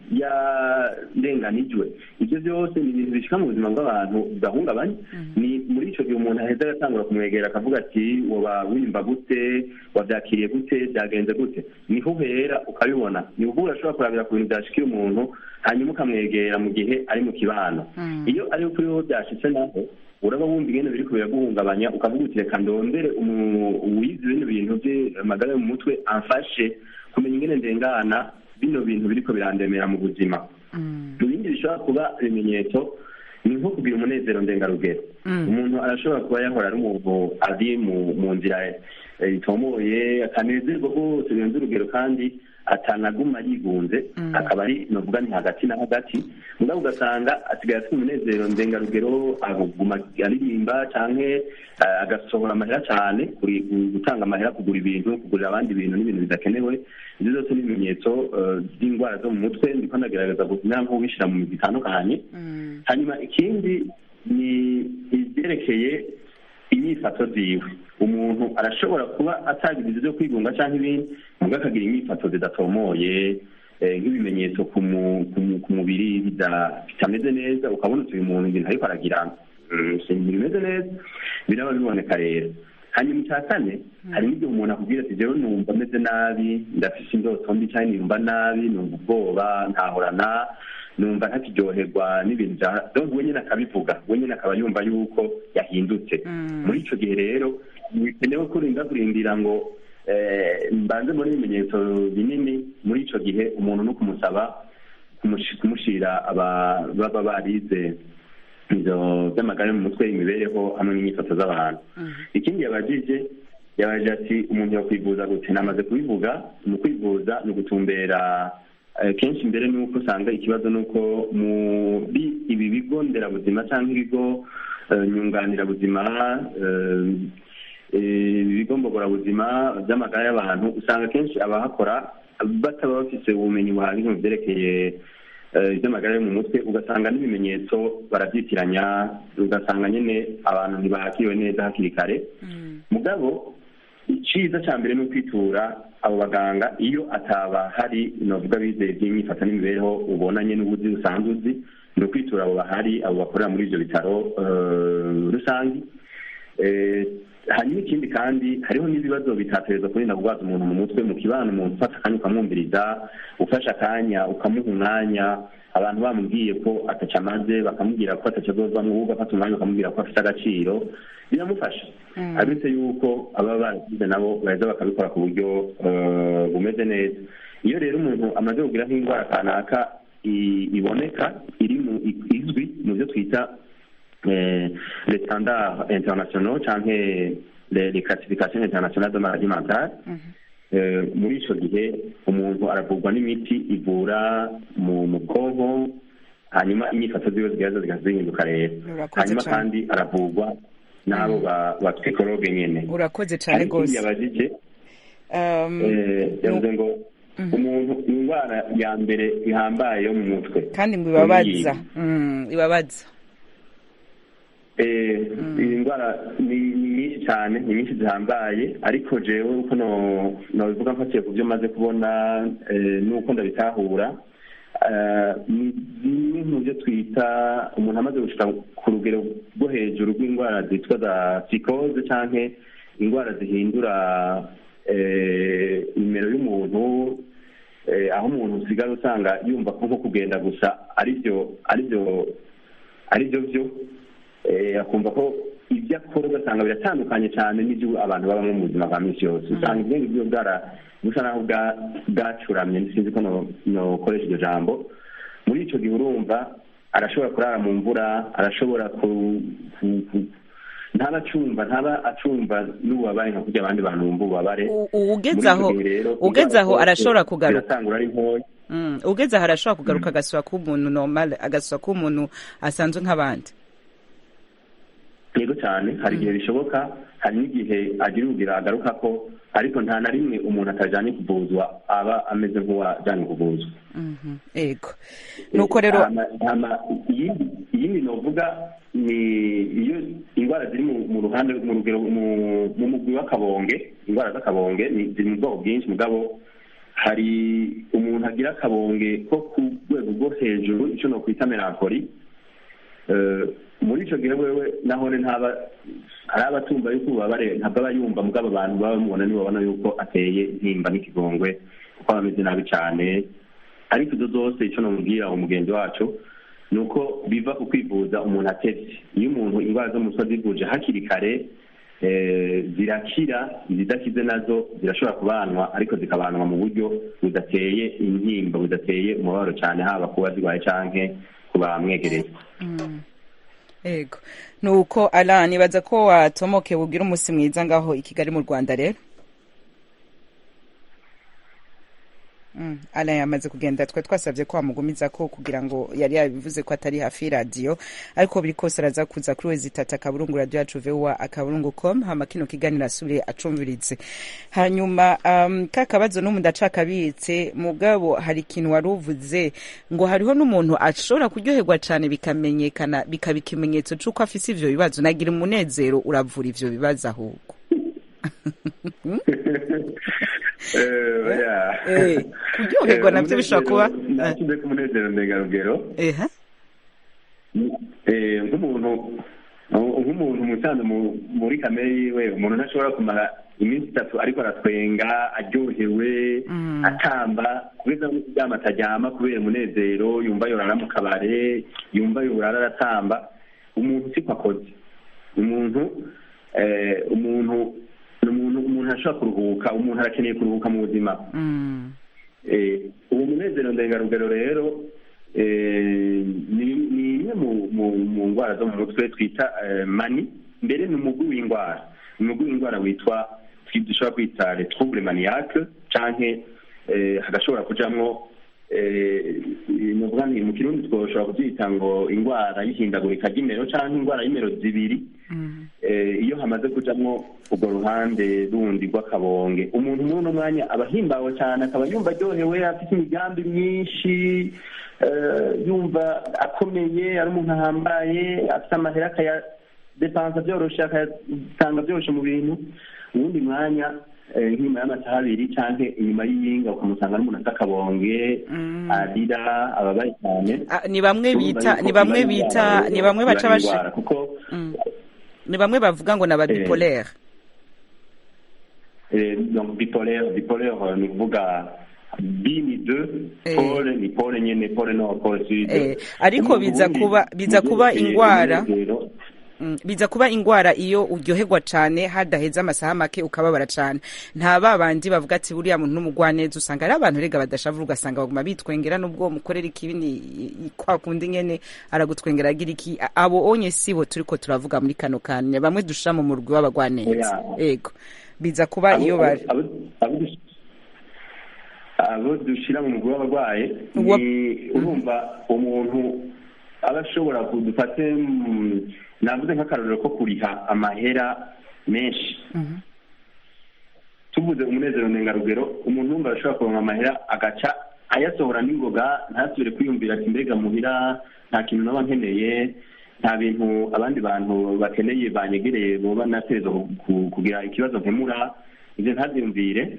yarenganijwe. Ibyo byose ni ibintu bishika mu buzima bw'abantu bidahungabanye. Ni muri icyo gihe umuntu aheza agatangura kumwegera akavuga ati woba wimba gute, wabyakiriye gute, byagenze gute. Niho uhera ukabibona. Ni ubu urashobora kurabira ku bintu byashikiye umuntu hanyuma ukamwegera mu gihe ari mu kibano. Iyo ari kuri ho byashitse naho uraba wumva ingene biri kubera guhungabanya, ukavuga uti reka ndondere uwize bino bintu by'amagara yo mu mutwe amfashe kumenya ingene ndengana bino bintu biriko birandemera mu buzima. Ibindi bishobora kuba ibimenyetso ni nko kugira umunezero ndengarugero. Umuntu arashobora kuba yahora ari umuntu ari mu nzira itomoye, akanezerwa rwose birenze urugero kandi atanaguma yigunze, akaba ari novuga ni hagati na hagati. Mugabo ugasanga asigaye afite umunezero ndengarugero, aguma aririmba canke agasohora amahera cyane, gutanga amahera kugura ibintu, kugurira abandi ibintu n'ibintu bidakenewe. Ibyo byose ni ibimenyetso by'indwara zo mu mutwe, ndiko ndagerageza kumenya nko ubishyira mu migwi itandukanye. Hanyuma ikindi ni ibyerekeye inyifato ziwe. Umuntu arashobora kuba atagize ibyo kwigunga cyangwa ibindi, mugabo akagira inyifato zidatomoye, nk'ibimenyetso ku mubiri bitameze neza, ukabona uyu muntu ibintu ariko aragira bimeze neza, biraba biboneka rero. Hanyuma icya kane, hari n'igihe umuntu akubwira ati jewe numva ameze nabi, ndafise indoto mbi cyangwa numva nabi, numva ubwoba, ntahorana, numva ntakiryoherwa n'ibintu bya donc wenyine akabivuga, wenyine akaba yumva yuko yahindutse. Muri ico gihe rero bikenewe kurindira ngo mbanze muri ibimenyetso binini. Muri ico gihe umuntu no kumusaba kumushira baba barize ibyo by'amagara yo mu mutwe, imibereho hamwe n'inyifato z'abantu. Ikindi yabaje ati umuntu yakwivuza gute? Namaze kubivuga. Mu kwivuza ni ugutumbera kenshi mbere nuko usanga ikibazo nuko muri ibi bigo nderabuzima cyangwa ibigo nyunganirabuzima, ibigo mbogorazima by'amagara y'abantu, usanga kenshi abahakora bataba bafite ubumenyi buhagije mu byerekeye iby'amagara yo mu mutwe. Ugasanga n'ibimenyetso barabyitiranya, ugasanga nyine abantu ntibakiriwe neza hakiri kare. Mugabo icyiza cya mbere ni ukwitura abo baganga iyo ataba hari novuga bizeye by'imyifato n'imibereho ubonanye n'ubuzi usanzwe uzi, ni ukwitura abo bahari, abo bakorera muri ibyo bitaro rusange. Hanyuma ikindi kandi hariho n'ibibazo bitatereza kurinda kurwaza umuntu mu mutwe mu kibano. Umuntu ufata akanya ukamwumviriza, ufashe akanya ukamuha umwanya, abantu bamubwiye ko ataca amaze bakamubwira ko ataca azovamwo, ahubwo afata umwanya bakamubwira ko afite agaciro, biramufasha. Abitse yuko aba baragize nabo baheza bakabikora ku buryo bumeze neza. iyo rero umuntu amaze kugira nk'indwara kanaka iboneka izwi mu byo twita les standards internationaux canke les classifications internationales de maladie mentale, muri ico gihe umuntu aravurwa n'imiti ivura mu bwonko, hanyuma inyifato ziwe zigaza zihinduka rero, hanyuma kandi aravurwa n'abo ba psychologue nyene. Urakoze cyane gose. Yabajije yavuze ngo umuntu indwara ya mbere ihambaye yo mu mutwe kandi ngo ibabaza iyi ndwara ni nyinshi cyane, ni nyinshi zihambaye, ariko jewe uko nobivuga mfatiye ku byo maze kubona n'uko ndabitahura, ni zimwe mu byo twita umuntu amaze gushika ku rugero rwo hejuru rw'indwara zitwa za psychose canke indwara zihindura nimero y'umuntu, aho umuntu usigara usanga yumva ko nko kugenda gusa aribyo byo, akumva ko ibyo akora ugasanga biratandukanye cyane n'ibyo abantu babamo mu buzima bwa minsi yose. Usanga ibyo ngibyo busa naho bwacuramye, sinzi ko nokoresha iryo jambo. Muri icyo gihe urumva arashobora kurara mu mvura, arashobora ntaba acumva n'ububabare nka kurya abandi bantu bumva ububabare. Ugeze aho arashobora kugaruka, biratangura ari ntoya. Ugeze aho arashobora kugaruka agasura k'umuntu normal, agasura k'umuntu asanzwe nk'abandi. Yego cyane, hari igihe bishoboka, hari n'igihe agira ubugira agaruka ko, ariko nta na rimwe umuntu atajanye kuvuzwa aba ameze nk'uwajanye kuvuzwa. Yego. Nuko rero iyindi novuga ni iyo indwara ziri mu ruhande mu rugero mu mugwi w'akabonge. Indwara z'akabonge ziri mu bwoko bwinshi, mugabo hari umuntu agira akabonge ko ku rwego rwo hejuru, icyo nokwita melankoli. Muri icyo gihe wewe nahone ntaba hari abatumva yuko ububabare ntabwo aba yumva, mugabo abantu baba bamubona nibo babona yuko ateye intimba n'ikigongwe, kuko aba ameze nabi cyane. Ariko izo zose icyo namubwira umugenzi wacu ni uko biva ku kwivuza umuntu atevye. Iyo umuntu indwara zo mu mutwe zivuje hakiri kare zirakira, izidakize nazo zirashobora kubanwa, ariko zikabanwa mu buryo budateye intimba, budateye umubabaro cyane, haba kuba zirwaye canke ku bamwegereye. Ego. Nuko Alain, nibaza ko watomoke bugira umunsi mwiza ngaho i Kigali mu Rwanda rero. Alain yamaze kugenda, twe twasabye ko wamugumiza ko kugira ngo yari yabivuze ko atari hafi radio, ariko biri kose araza kuza kuri wezitata akaburungu radio yacu VOA@akaburungu.com, hama kino kiganiro asubire acumvirize. Hanyuma kakabazo no mundacakabitse, mugabo hari ikintu waruvuze ngo hariho n'umuntu ashobora kuryoherwa cyane bikamenyekana, bikaba ikimenyetso cy'uko afise ivyo bibazo. Nagira umunezero uravura ivyo bibazo ahubwo. Kuryoherwa navyo bishobora kuba nashyize ku munezero ndengarugero. Nk'umuntu musanze muri kamere yiwe, umuntu ntashobora kumara iminsi 3 ariko aratwenga, aryohewe, atamba, kubera ko kuryama atajyama kubera umunezero, yumva yorara mu kabare, yumva yorara aratamba. Umuntu siko akoze. Umuntu ashobora kuruhuka, umuntu arakeneye kuruhuka mu buzima. Uwo munezero ndengarugero rero ni imwe mu ndwara zo mu mutwe twita mani. Mbere ni umugwi w'indwara witwa, dushobora kwita les troubles maniaques, canke hagashobora kujamwo mu kirundi twoshobora kubyita ngo indwara y'ihindagurika ry'imero canke indwara y'imero zibiri. Iyo hamaze kujamwo urwo ruhande rundi rw'akabonge, umuntu muri uno mwanya aba ahimbawe cyane, akaba yumva aryohewe, afite imigambi myinshi, yumva akomeye, ari umuntu ahambaye, afite amahera akayadepansa byoroshe, akayatanga byoroshe mu bintu. Uwundi mwanya nk'inyuma y'amasaha 2 canke inyuma y'iyinga ukamusanga n'umuntu afite akabonge, arira, ababaye cyane. Ni bamwe baca bashira kuko ni bamwe bavuga ngo naba bipolaire. Donc bipolaire ni kuvuga bi ni 2, pole ni pole nyene, pole no pole sud. Ariko biza kuba ingwara. biza kuba ingwara iyo uryoherwa cane hadaheza amasaha make ukababara cane. Nta babandi bavuga ati buriya muntu n'umugwaneza, usanga ari abantu rega badashavura ugasanga baguma bitwengera nubwo mukorera ikibini kwa kundi nyene aragutwengera agira iki. Abo onye sibo turiko turavuga muri kano kanya, bamwe dushira mu murwi w'abagwaneza. Ego biza kuba iyo bari abo dushira mu mugwi w'abarwaye urumva umuntu aba ashobora kudufate navuze nk'akarorero ko kuriha amahera menshi. Tuvuze umunezero ndengarugero, umuntu wumva ashobora kuronka amahera agaca ayasohora n'ingoga, ntasubire kwiyumvira ati mbega muhira nta kintu naba nkeneye, nta bintu abandi bantu bakeneye banyegereye boba natezo kugira ikibazo nkemura, ivyo ntavyumvire.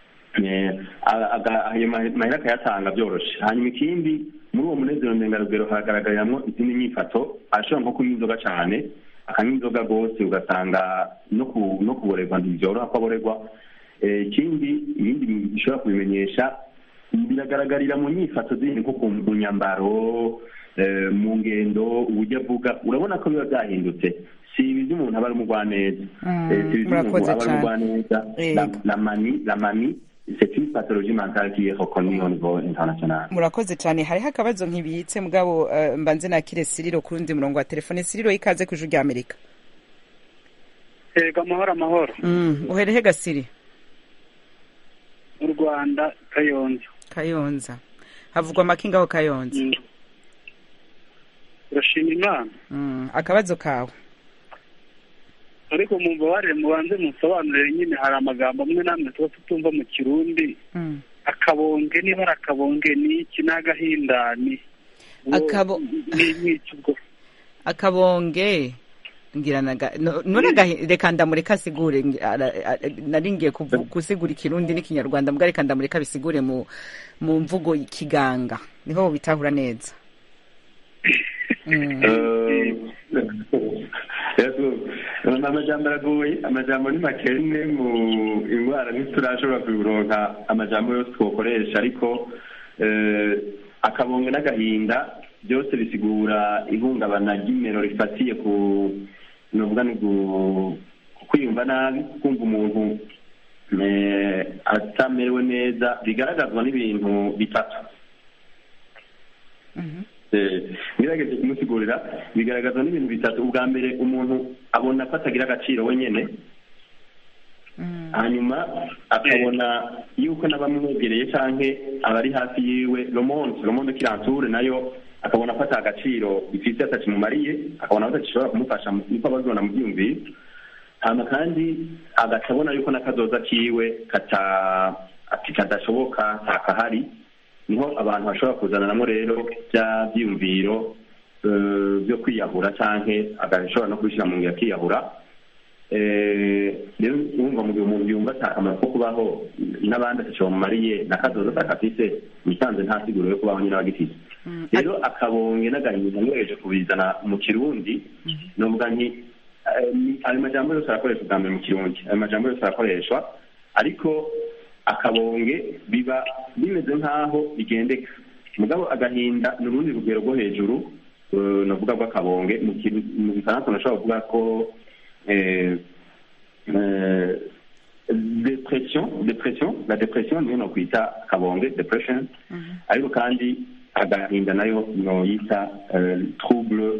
Ayo mahera akayatanga byoroshe. Hanyuma ikindi, muri uwo munezero ndengarugero haragaragariramo izindi nyifato. Ashobora nko kunywa inzoga cane, akanywa inzoga rwose ugasanga no kuborerwa ntibyoroha ko aborerwa. Ibindi bishobora kubimenyesha biragaragarira mu nyifato zindi nko ku nyambaro, mu ngendo, uburyo avuga, urabona ko biba byahindutse. Si ibyo umuntu aba ari umugwaneza. Murakoze cyane. La manie, c'est une pathologie mentale qui est reconnue au niveau international. Murakoze cyane. Hariho akabazo nkibitse mugabo mbanze nakire Siriro ku rundi murongo wa telefone. Siriro, ikaze ku Ijwi rya Amerika. Ego amahoro. Uherehe Gasiri? Mu Rwanda, Kayonza. Havugwa amakinga aho Kayonza. Urashima Imana. Akabazo kawe. Ariko mumbabarire mubanze musobanurire nyine, hari amagambo amwe namwe tuba tutumva mu Kirundi. Akabonge, niba ari akabonge ni iki? N'agahinda ni akabonge ngiranaga none reka ndamureka asigure. Naringiye gusigura Ikirundi n'Ikinyarwanda, mbwa reka ndamureka bisigure mu mvugo ikiganga, niho bitahura neza. Amajambo aragoye, amajambo ni makene mu ingwara ntiturashobora kuronka amajambo yose twokoresha, ariko akabonge n'agahinda byose bisigura ihungabana ry'imero rifatiye ku novuga ni kwiyumva nabi, kumva umuntu atamerewe neza, bigaragazwa n'ibintu bitatu. Ngerageze kumusigurira, bigaragazwa n'ibintu bitatu. Ubwa mbere, umuntu abona ko atagira agaciro wenyene, hanyuma akabona yuko n'abamwegereye canke abari hafi yiwe le monde qui l'entoure nayo akabona ko atagaciro ifite, atakimumariye, akabona ko atashobora kumufasha niko abazona mu byumviro. Hama kandi agacabona yuko n'akazoza kiwe kadashoboka, ntakahari. Niho abantu bashobora kuzananamo rero bya byumviro byo kwiyahura canke agashobora no kubishyira mu ngira akiyahura. Rero urumva mu gihe umuntu yumva atakamaro ko kubaho n'abandi atashobora mumariye, n'akazoza atakafise, musanze nta siguro yo kubaho nyine abagifise. Rero akabonge n'agahinda ngerageje kubizana mu Kirundi, novuga nti ayo majambo yose arakoreshwa bwa mbere mu Kirundi, ayo majambo yose arakoreshwa, ariko akabonge biba bimeze nk'aho bigendeka. Mugabo agahinda ni urundi rugero rwo hejuru, navuga bw'akabonge. Mu Gifaransa nashobora kuvuga ko la depression niyo nokwita akabonge, depression. Ariko kandi agahinda nayo noyita trouble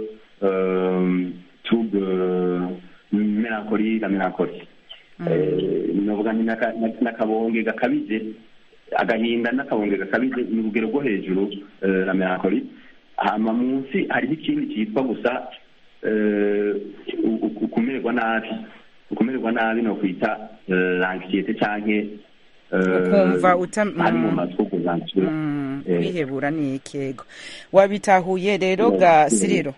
melancolie, la melancolie. Novuga ni n'akabonge gakabije, agahinda n'akabonge gakabije ni urugero rwo hejuru, la melancolie. Hama munsi hariho ikindi cyitwa gusa ukumererwa nabi no kwita l'anxiété canke ukumva ari mu matwugo zanjye kwihebura ni ikego. Wabitahuye rero ga Siriro?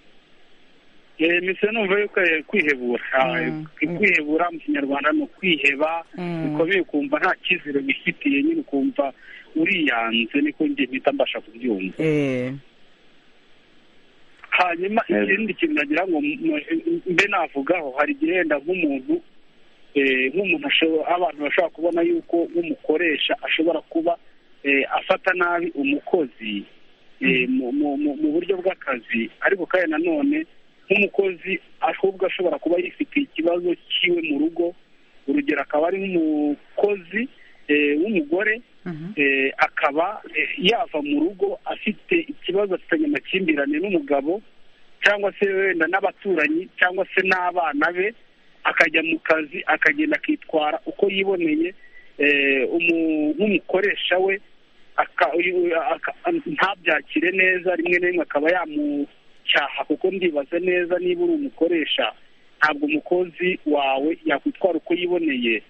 Mise numva yuko kwihebura, kwihebura mu Kinyarwanda no kwiheba, bikomeye, kumva nta kiziro gifitiye, nyine ukumva uriyanze, niko ngiye mpita mbasha kubyumva. Hanyuma ikindi kintu nagira ngo mbe navugaho, hari igihe wenda nk'umuntu abantu bashobora kubona yuko nk'umukoresha ashobora kuba afata nabi umukozi mu buryo bw'akazi, ariko kandi nanone nk'umukozi ahubwo ashobora kuba yifitiye ikibazo cyiwe mu rugo, urugero akaba ari nk'umukozi w'umugore akaba yava mu rugo afite ikibazo, afitanye amakimbirane n'umugabo cyangwa se wenda n'abaturanyi cyangwa se n'abana be, akajya mu kazi akagenda akitwara uko yiboneye, nk'umukoresha we ntabyakire neza, rimwe na rimwe akaba yamucyaha, kuko ndibaza neza niba uri umukoresha ntabwo umukozi wawe yakwitwara uko yiboneye,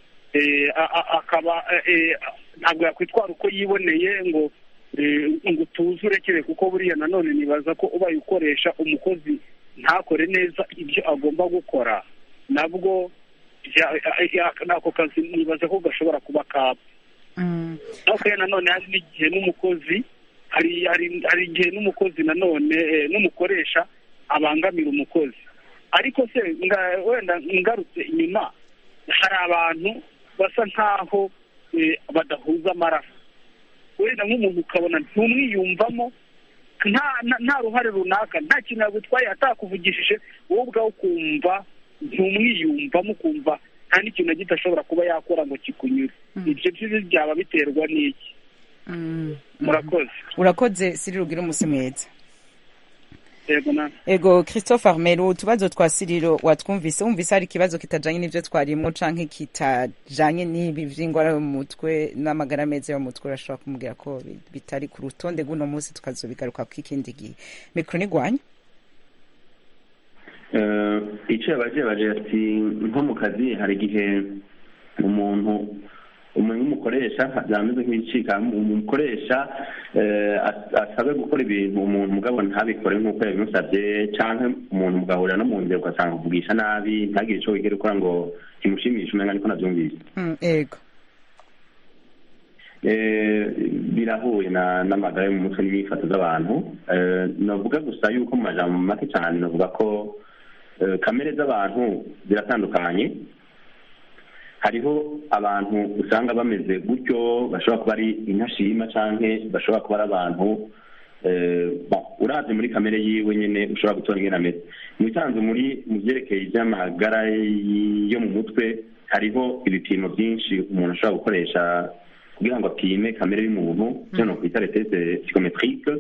ntabwo yakwitwara uko yiboneye ngo utuze urekere, kuko buriya nanone nibaza ko ubaye ukoresha umukozi ntakore neza ibyo agomba gukora, nabwo n'ako kazi nibaza ko gashobora kuba kaba. ariko nanone hari n'igihe n'umukozi hari igihe n'umukozi nanone n'umukoresha abangamira umukozi. Ariko se wenda ngarutse inyuma, hari abantu basa nkaho badahuza amaraso, wenda nk'umuntu ukabona ntumwiyumvamo, nta ruhare runaka, nta kintu yagutwaye atakuvugishije, wowe ubwawe ukumva ntumwiyumvamo, ukumva nta n'ikintu na gito ashobora kuba yakora ngo kikunyure. Ibyo byiza byaba biterwa n'iki? Murakoze. Urakoze Cyril, ugira umunsi mwiza. Ego Christophe Armero, utubazo twa Cyril watwumvise, wumvise hari ikibazo kitajanye n'ivyo twarimo canke kitajanye n'ibi vy'ingwara yo mu mutwe n'amagara meza yo mu mutwe, urashobora kumubwira ko bitari ku rutonde guno munsi, tukazobigaruka ku ikindi gihe. Mikro ni gwanya. Icyo baje ati nko mu kazi hari igihe umuntu umukoresha byameze nk'ibicika, umukoresha asabe gukora ibintu umuntu mugabo ntabikore nk'uko yabimusabye, cyangwa umuntu mugahurira no mu nzira ugasanga kuvugisha nabi, ntagire icyo wigera ukora ngo kimushimishe, umenga niko nabyumvise. Ego birahuye n'amagara yo mu mutwe n'imyifato z'abantu. Navuga gusa yuko mu majambo make cyane navuga ko kamere z'abantu ziratandukanye. Hariho abantu usanga bameze gutyo, bashobora kuba ari intashima canke bashobora kuba ari abantu uravye muri kamere yiwe nyene ushobora gutora ingene ameze. Mu bisanzwe mu vyerekeye ivy'amagara yo mu mutwe hariho ibipimo byinshi umuntu ashobora gukoresha kugira ngo apime kamere y'umuntu, cyo no kwita les tests psychométriques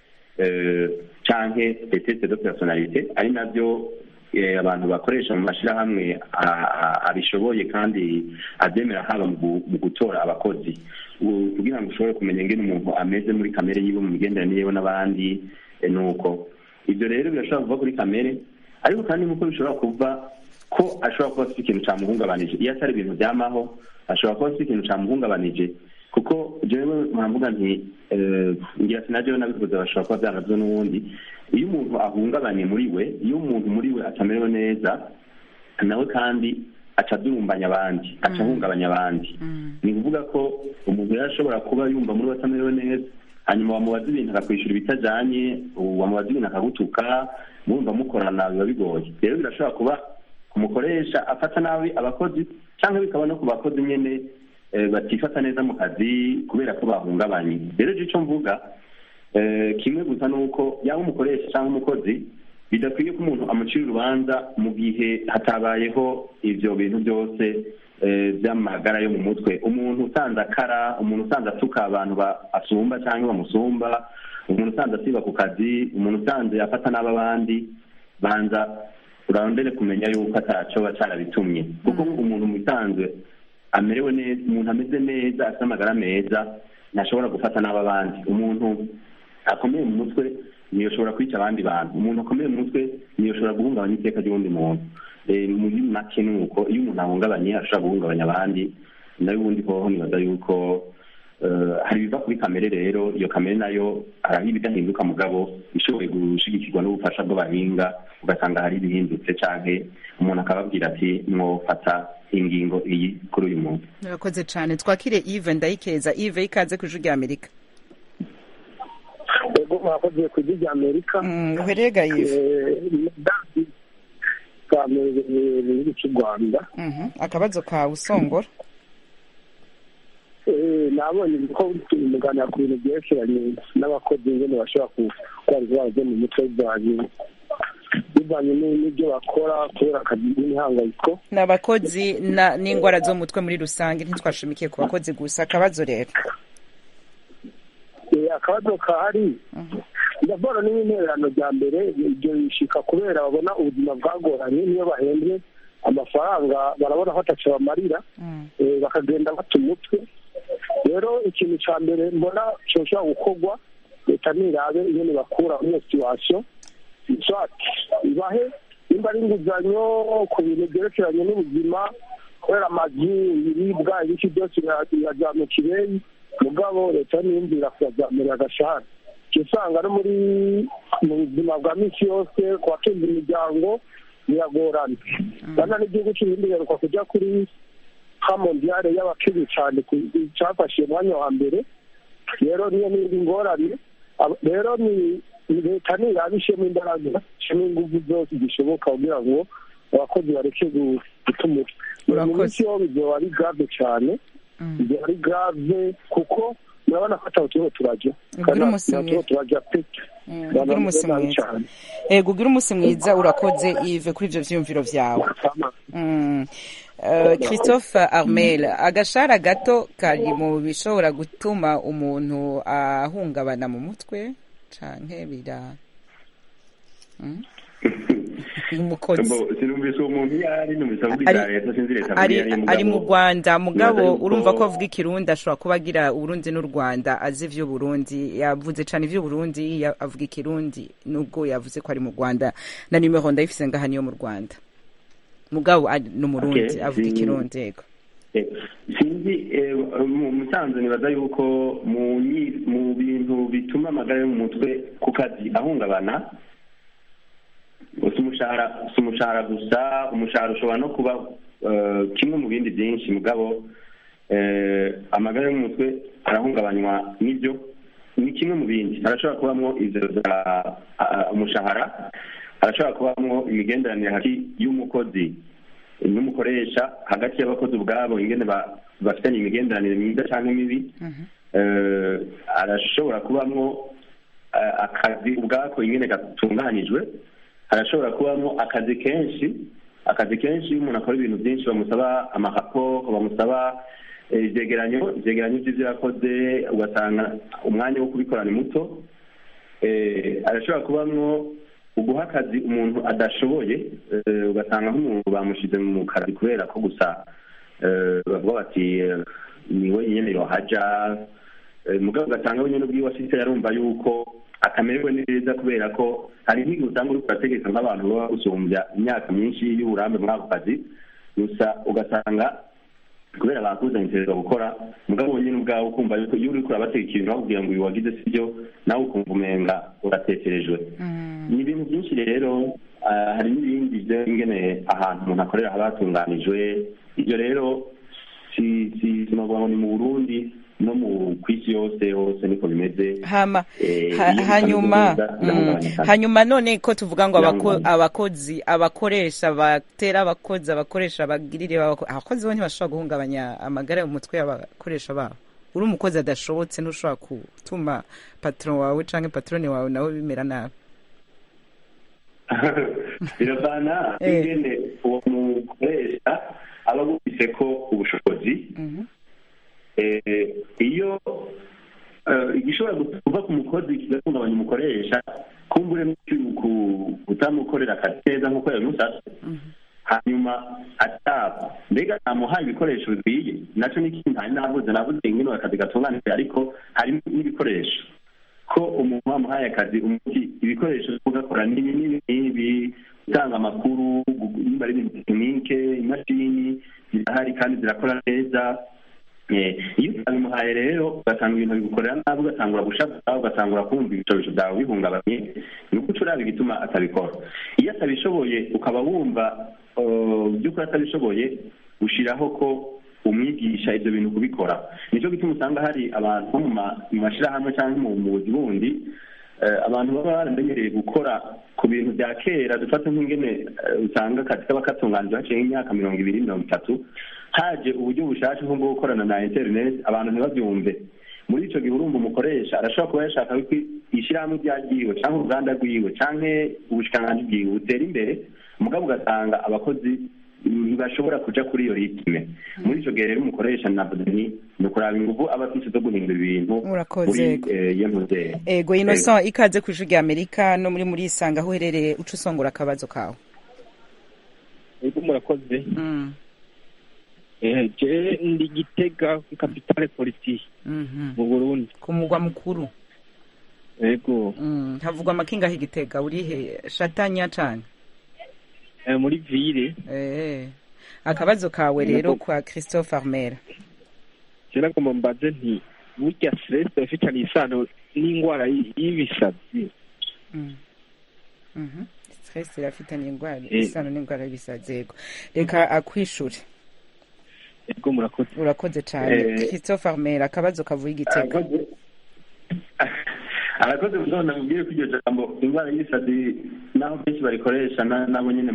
canke les tests de personnalité, ari navyo abantu bakoresha mu mashirahamwe abishoboye kandi abyemera, haba mu gutora abakozi, kugira ngo ushobore kumenya ingene umuntu ameze muri kamere yiwe mu migenderanire yewe n'abandi. Nuko ibyo rero birashobora kuva kuri kamere, ariko kandi nk'uko bishobora kuva ko ashobora kuba afite ikintu camuhungabanije. Iyo atari ibintu byamaho, ashobora kuba afite ikintu camuhungabanije, kuko jewe mpamvuga nti ngira sinajewe nabivuze, bashobora kuba byaravyo n'ubundi. Iyo umuntu ahungabanye muri we, iyo umuntu muri we atamerewe neza, nawe kandi aca adurumbanya abandi, aca ahungabanya abandi. Ni kuvuga ko umuntu yarashobora kuba yumva muri we atamerewe neza, hanyuma wamubaza ibintu akakwishura ibitajanye, wamubaza ibintu akagutuka, murumva mukorana biba bigoye. Rero birashobora kuba kumukoresha afata nabi abakozi, cyangwa bikaba no ku bakozi nyene batifata neza mu kazi kubera ko bahungabanye. Rero ico mvuga kimwe gusa nuko yaba umukoresha cyangwa umukozi, bidakwiye ko umuntu amucira urubanza mu gihe hatabayeho ivyo bintu byose by'amagara yo mu mutwe. Umuntu usanze akara, umuntu usanze atuka abantu asumba cyangwa bamusumba, umuntu usanze asiba ku kazi, umuntu usanze afata n'abandi, banza urarondere kumenya yuko ataco bacarabitumye, kuko umuntu musanzwe amerewe neza, umuntu ameze neza, afite amagara meza, ntashobora gufata n'abandi. Umuntu akomeye mu mutwe niyo ashobora kwica abandi bantu, umuntu akomeye mu mutwe niyo ashobora guhungabanya iteka ry'undi muntu. Muri make ni uko iyo umuntu ahungabanye ashobora guhungabanya abandi. Nayo ubundi hoho nibaza yuko hari ibiva kuri kamere. Rero iyo kamere nayo hari ibidahinduka, mugabo ishoboye gushigikirwa n'ubufasha bw'abahinga, ugasanga hari ibihindutse, canke umuntu akababwira ati mwofata ingingo iyi kuri uyu muntu. Murakoze cyane. Twakire Yves Ndayikeza. Yves, ikaze ku Ijwi ry'Amerika. Ego mwakoze ku Ijwi ry'Amerika. Uherega Yves? Mu cy'u Rwanda. Akabazo kawe usongora. Nabonye ko muganira ku bintu byerekeranye n'abakozi nyine bashobora kurwara indwara zo mu mutwe byanyu. bivanye n'ibyo bakora kubera akazi n'imihangayiko. n'abakozi n'indwara zo mu mutwe muri rusange, ntitwashimikiye ku bakozi gusa. Akabazo rero akabazo kahari ndabona n'intererano rya mbere ibyo bishika kubera babona ubuzima bwagoranye, niyo bahembwe amafaranga barabona ko ataco bamarira, bakagenda bata umutwe. Rero ikintu ca mbere mbona coshobora gukorwa, leta nirabe ingene bakura muri iyo situation, ibahe nimba ari inguzanyo ku bintu byerekeranye n'ubuzima, kubera amazu, ibiribwa, ibiki byose birajya mu kireyi, mugabo leta niyumvira kuyajyamira agashahara. Usanga no mu buzima bwa misi yose ku batunze imiryango biragorana. Bana n'igihugu cy'ibindi biheruka kujya kuri mondiale y'abakiri cyane cyafashe umwanya wa mbere. Rero niyo n'indi ngorane. Rero ni leta nirabishemo imbaraga, ishemo ingufu zose zishoboka kugira ngo abakozi bareke gutuma umutwe. Yo bizoba ari grave cyane, bizoba ari grave kuko urabona ko atawuturiho turajya ugira umunsi mwiza. Urakoze Yves kuri ivyo vyiyumviro vyawe. Christophe Armel, agashara gato kari mu bishobora gutuma umuntu ahungabana mu mutwe canke bira ari mu Rwanda, mugabo urumva ko avuga ikirundi, ashobora kuba agira Uburundi n'u Rwanda, azi ivy'Uburundi, yavuze cane ivy'Uburundi, avuga ikirundi nubwo yavuze ko ari mu Rwanda, na nimero ndayifise ngaha niyo mu Rwanda, mugabo no mu Burundi avuga ikirundi. Yego sinzi musanze nibaza yuko mu bintu bituma amagara yo mu mutwe ku kazi ahungabana, umushahara gusa. Umushahara ushobora no kuba kimwe mu bindi byinshi, mugabo amagara yo mu mutwe arahungabanywa n'ibyo, ni kimwe mu bindi. Harashobora kubamo ivyo umushahara, harashobora kubamo imigenderanire hagati y'umukozi n'umukoresha, hagati y'abakozi ubwabo ingene bafitanye imigenderanire myiza cyangwa mibi. Arashobora kubamo akazi ubwako ingene gatunganijwe, harashobora kubamo akazi kenshi iyo umuntu akora ibintu byinshi, bamusaba amaraporo, bamusaba ivyegeranyo vy'ivyo yakoze, ugasanga umwanya wo kubikora ni muto. Arashobora kubamwo uguha akazi umuntu adashoboye, ugasanga nk'umuntu bamushize mu kazi kubera ko gusa bavuga bati niwe nyene yohaja, mugabo ugasanga we nyene ubwiwe afise yarumva yuko akamererwe neza, kubera ko hari n'igihe usanga uri kurategeka nk'abantu baba gusumbya imyaka myinshi y'uburambe muri ako kazi, gusa ugasanga kubera bakuzanyisereza gukora, mugabo nyine ubwawe ukumva yuko iyo uriko urabateka ikintu bakubwira ngo uyu wagize sibyo, nawe ukumva umenga uratekerejwe. Ni ibintu byinshi rero. Hari n'ibindi ingene ahantu umuntu akorera haba hatunganijwe. Ibyo rero sinavuga ngo ni mu Burundi no mu kwisi yose niko bimeze. Hanyuma none ko tuvuga ngo abakoresha batera abakoresha bagirire abakozi bo ntibashobora guhungabanya amagara mu mutwe y'abakoresha babo. Uri umukozi adashobotse ntushobora gutuma patron wawe canke patrone wawe nawe bimera nabi. Biravana ingene uwo mukoresha aba bufise ko ubushobozi. Iyo igishobora kuva ku mukozi kigahungabanya umukoresha, kumbure utamukorera akazi neza nk'uko yabimusabye, hanyuma ataba mbega ntamuhaye ibikoresho bikwiye. Naco n'ikindi navuze ingene akazi gatunganijwe, ariko hari n'ibikoresho ko umuntu wamuhaye akazi ibikoresho ugakora n'ibi gutanga amakuru, niba ari tekinike, imashini zirahari kandi zirakora neza. Iyo utabimuhaye rero ugasanga ibintu bigukorera nabi, ugatangura gushaka, ugatangura kumva ibikoresho byawe bihungabanye, ni uko uraba igituma atabikora. Iyo atabishoboye ukaba wumva by'ukuri atabishoboye, ushiraho ko umwigisha ibyo bintu kubikora. Nicyo gituma usanga hari abantu mu mashirahamwe cyangwa mu buzi bundi, abantu baba baramenyereye gukora ku bintu bya kera. Dufata nk'ingene usanga akazi kaba katunganijwe haciye nk'imyaka 20-30, haje uburyo bushasha nko bwo gukorana na internet, abantu ntibabyumve. Muri ico gihe urumva umukoresha arashobora kuba yashaka ishyirahamwe ryagiwe cyangwa uruganda rwiwe cyangwa ubushikiranganji bwiwe butera imbere mugabo ugasanga abakozi ntibashobora kuja kuri iyo ritme muri ico gihe rero umukoresha navuze ni ukuraba inguvu aba afise zo guhindura ibintu urakoze iyo mpuze ego Innocent ikaze ku ijwi rya Amerika no muri isanga aho uherereye uca usongora akabazo kawe. Ego murakoze. Je ndi Gitega ku capitale politique mu Burundi ku mugwa mukuru. Ego havugwa amakinga h'Igitega uri he Shatanya cyane muri ville. Akabazo kawe rero kwa Christophe Armel. Kera ko mbaze nti burya stress ifitanye isano n'ingwara y'ibisazi. Stress irafitanye ingwara isano n'ingwara y'ibisazi. Yego reka akwishure. Ego murakoze. Urakoze cyane Christophe Armel. Akabazo kavuye Igitega. Arakoze kuzona mubwire ko iryo jambo ingwara y'ibisazi naho benshi barikoresha nabo nyene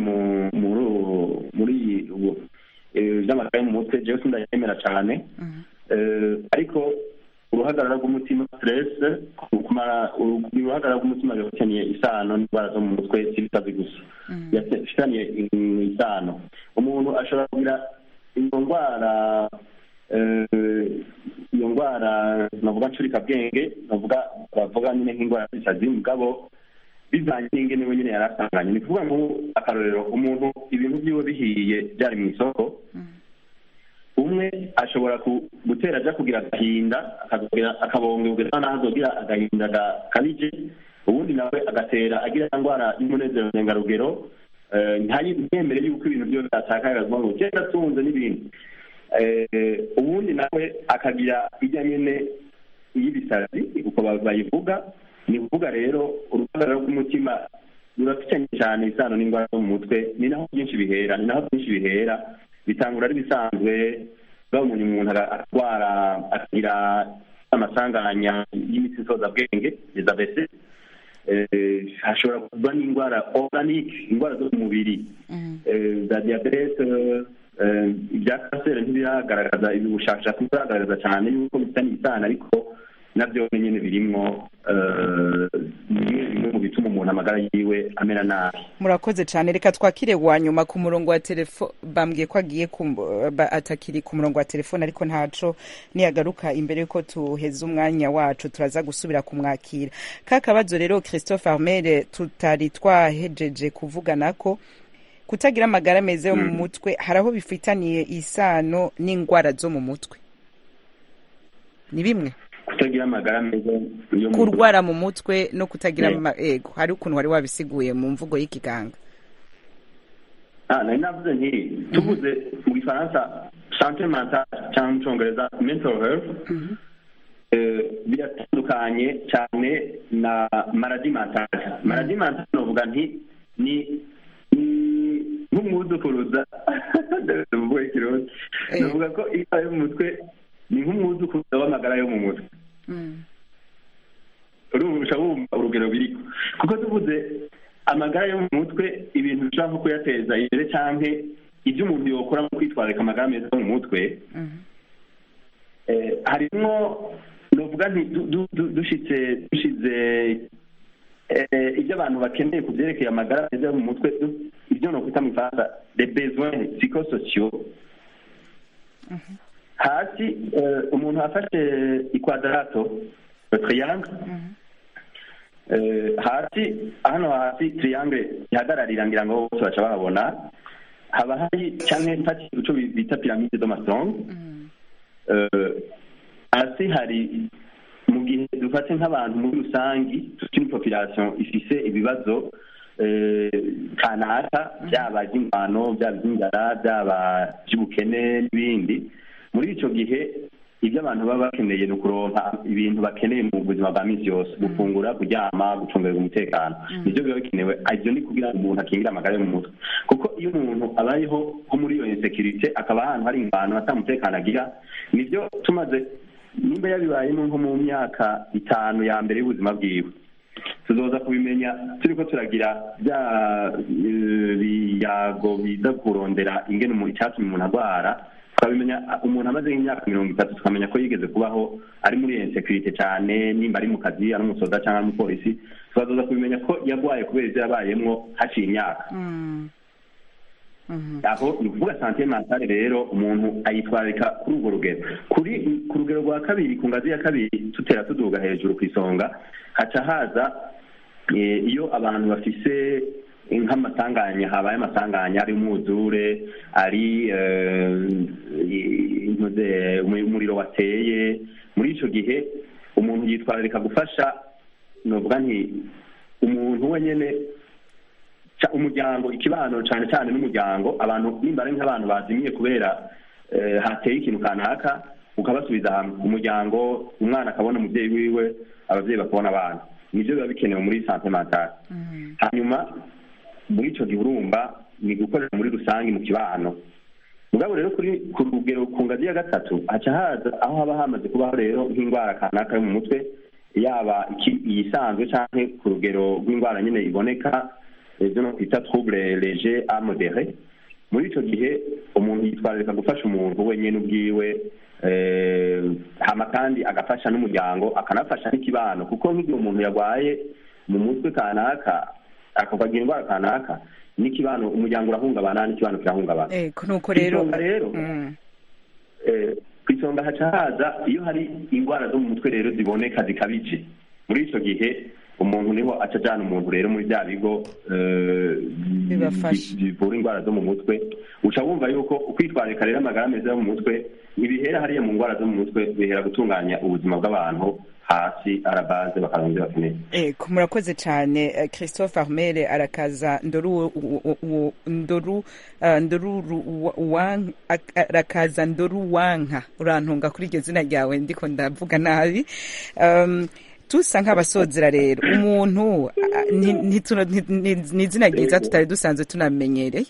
muri by'amakaye mu mutwe jewe sindayemera cyane ariko uruhagarara rw'umutima stress kumara uruhagarara rw'umutima rufitaniye isano n'indwara zo mu mutwe z'ibisazi gusa yafitaniye isano umuntu ashobora kugira iyo ndwara navuga ncurikabwenge bavuga nyine nk'indwara z'ibisazi mugabo bivanye n'ingene we nyine yarasanganye ni kuvuga ngo akarorero umuntu ibintu byiwe bihiye byari mu isoko umwe ashobora gutera aja kugira agahinda akabongera naho azogira agahinda gakabije ubundi nawe agatera agira indwara y'umunezero ndengarugero ntayemere yuko ibintu byose atakaye ngo genda tunze n'ibindi ubundi nawe akagira ijya nyine y'ibisazi uko bayivuga ni kuvuga rero uruhagarara rw'umutima rurafitanye cyane isano n'indwara zo mu mutwe ni naho byinshi bihera bitangura ari bisanzwe babonye umuntu arwara akagira amasanganya y'imitsi nsozabwenge dizabese hashobora kuba n'indwara organique indwara zo mu mubiri za diabete ibya kanseri ntibiragaragaza ubushakashatsi ntiburagaragaza cyane yuko bifitanye isano ariko nabyo nyine birimwo bimwe mu bituma umuntu amagara yiwe amera nabi. Murakoze cyane reka twakire wa nyuma ku murongo wa telefone bambwiye ko agiye atakiri ku murongo wa telefone ariko ntaco niyagaruka imbere yuko tuheza umwanya wacu turaza gusubira kumwakira kakabazo rero Christophe Armel tutari twahejeje kuvugana ko kutagira amagara meza yo mu mutwe haraho bifitaniye isano n'ingwara zo mu mutwe ni bimwe kutagira amagara meza yo mu kurwara mu mutwe no kutagira ego hari ukuntu wari wabisiguye mu mvugo y'ikiganga nari navuze nti tuvuze mu gifaransa santé mentale cyangwa mu cyongereza mental health biratandukanye cyane na maladie mentale novuga nti ni nk'umwuzukuruza ndavuga ikirundi navuga ko indwara yo mu mutwe ni nk'umwuzukuruza w'amagara yo mu mutwe urumva wumva urugero biriko kuko tuvuze amagara yo mu mutwe ibintu bishobora nko kuyateza imbere cyangwa ibyo umuntu yokora mu kwitwararika amagara meza yo mu mutwe harimo novuga nti dushize ibyo abantu bakeneye ku byerekeye amagara meza yo mu mutwe ibyo nokwita mu Faransa les besoins psychosociaux hasi umuntu afashe ikwadarato triangle hasi triangle ihagararira ngira ngo bose baca bahabona haba hari cyangwa mfati ico bita pyramide de Maslow hasi hari mu gihe dufate nk'abantu muri rusangi tukiri population ifise ibibazo kanaka byaba by'ingwano byaba by'inzara byaba by'ubukene n'ibindi muri ico gihe ibyo abantu baba bakeneye ni ukuronka ibintu bakeneye mu buzima bwa minsi yose gufungura kuryama gucungerera umutekano nibyo biba bikenewe ibyo ni kugira ngo umuntu akingire amagara yo mu mutwe kuko iyo umuntu abayeho nko muri iyo insekirite akaba ahantu hari ingwano atamutekano agira nibyo tumaze nimba yabibayemo nko mu myaka 5 ya mbere y'ubuzima bwiwe tuzoza kubimenya turiko turagira bya biyago biza kurondera ingene mu icyatsi umuntu agwara tukabimenya umuntu amaze nk'imyaka 30 tukamenya ko yigeze kubaho ari muri insécurité cyane, nimba ari mu kazi ari umusoda cyangwa ari umupolisi, tukazoza kubimenya ko yagwaye kubera ibyo yabayemwo haciye imyaka. aho ni ukuvuga santé mentale rero umuntu ayitwarika kuri urwo rugero. Ku rugero rwa kabiri, ku ngazi ya kabiri tutera tuduga hejuru ku isonga, haca haza iyo abantu bafise nk'amasanganya, habaye amasanganya ari umwuzure, ari umuriro wateye, muri icyo gihe umuntu yitwararika gufasha, novuga nti umuntu wenyine, umuryango, ikibano cyane cyane n'umuryango, abantu nimba ari nk'abantu bazimiye kubera hateye ikintu kanaka, ukabasubiza hamwe, umuryango, umwana akabona umubyeyi wiwe, ababyeyi bakabona abana, nibyo biba bikenewe muri santé mentale. Hanyuma muri icyo gihe urumva ni gukorera muri rusange mu kibano. Mugabo rero ku rugero ku ngazi ya gatatu haca haza aho haba hamaze kubaho rero nk'indwara kanaka yo mu mutwe, yaba iyisanzwe cyangwa ku rugero rw'indwara nyine iboneka, ibyo no kwita trouble léger à modéré. Muri icyo gihe umuntu yitwararika gufasha umuntu wenyine ubwiwe, hama kandi agafasha n'umuryango, akanafasha n'ikibano, kuko nk'igihe umuntu yarwaye mu mutwe kanaka akagira indwara kanaka, n'ikibano, umuryango urahungabana n'ikibano kirahungabana. Nuko rero ku isonga haca haza iyo hari indwara zo mu mutwe rero ziboneka zikabije. Muri icyo gihe umuntu niho aca ajyana umuntu rero muri bya bigo bivura indwara zo mu mutwe. Uca wumva yuko ukwitwararika rero amagara meza yo mu mutwe ntibihera hariya mu ndwara zo mu mutwe, bihera gutunganya ubuzima bw'abantu hasi arabaze bakarongera bakeneye. Murakoze cyane Christophe Armel Arakaza Arakaza Ndoruwanka, urantunga kuri iryo zina ryawe ndiko ndavuga nabi. Tusa nk'abasozera rero, umuntu ni izina ryiza tutari dusanzwe tunamenyereye.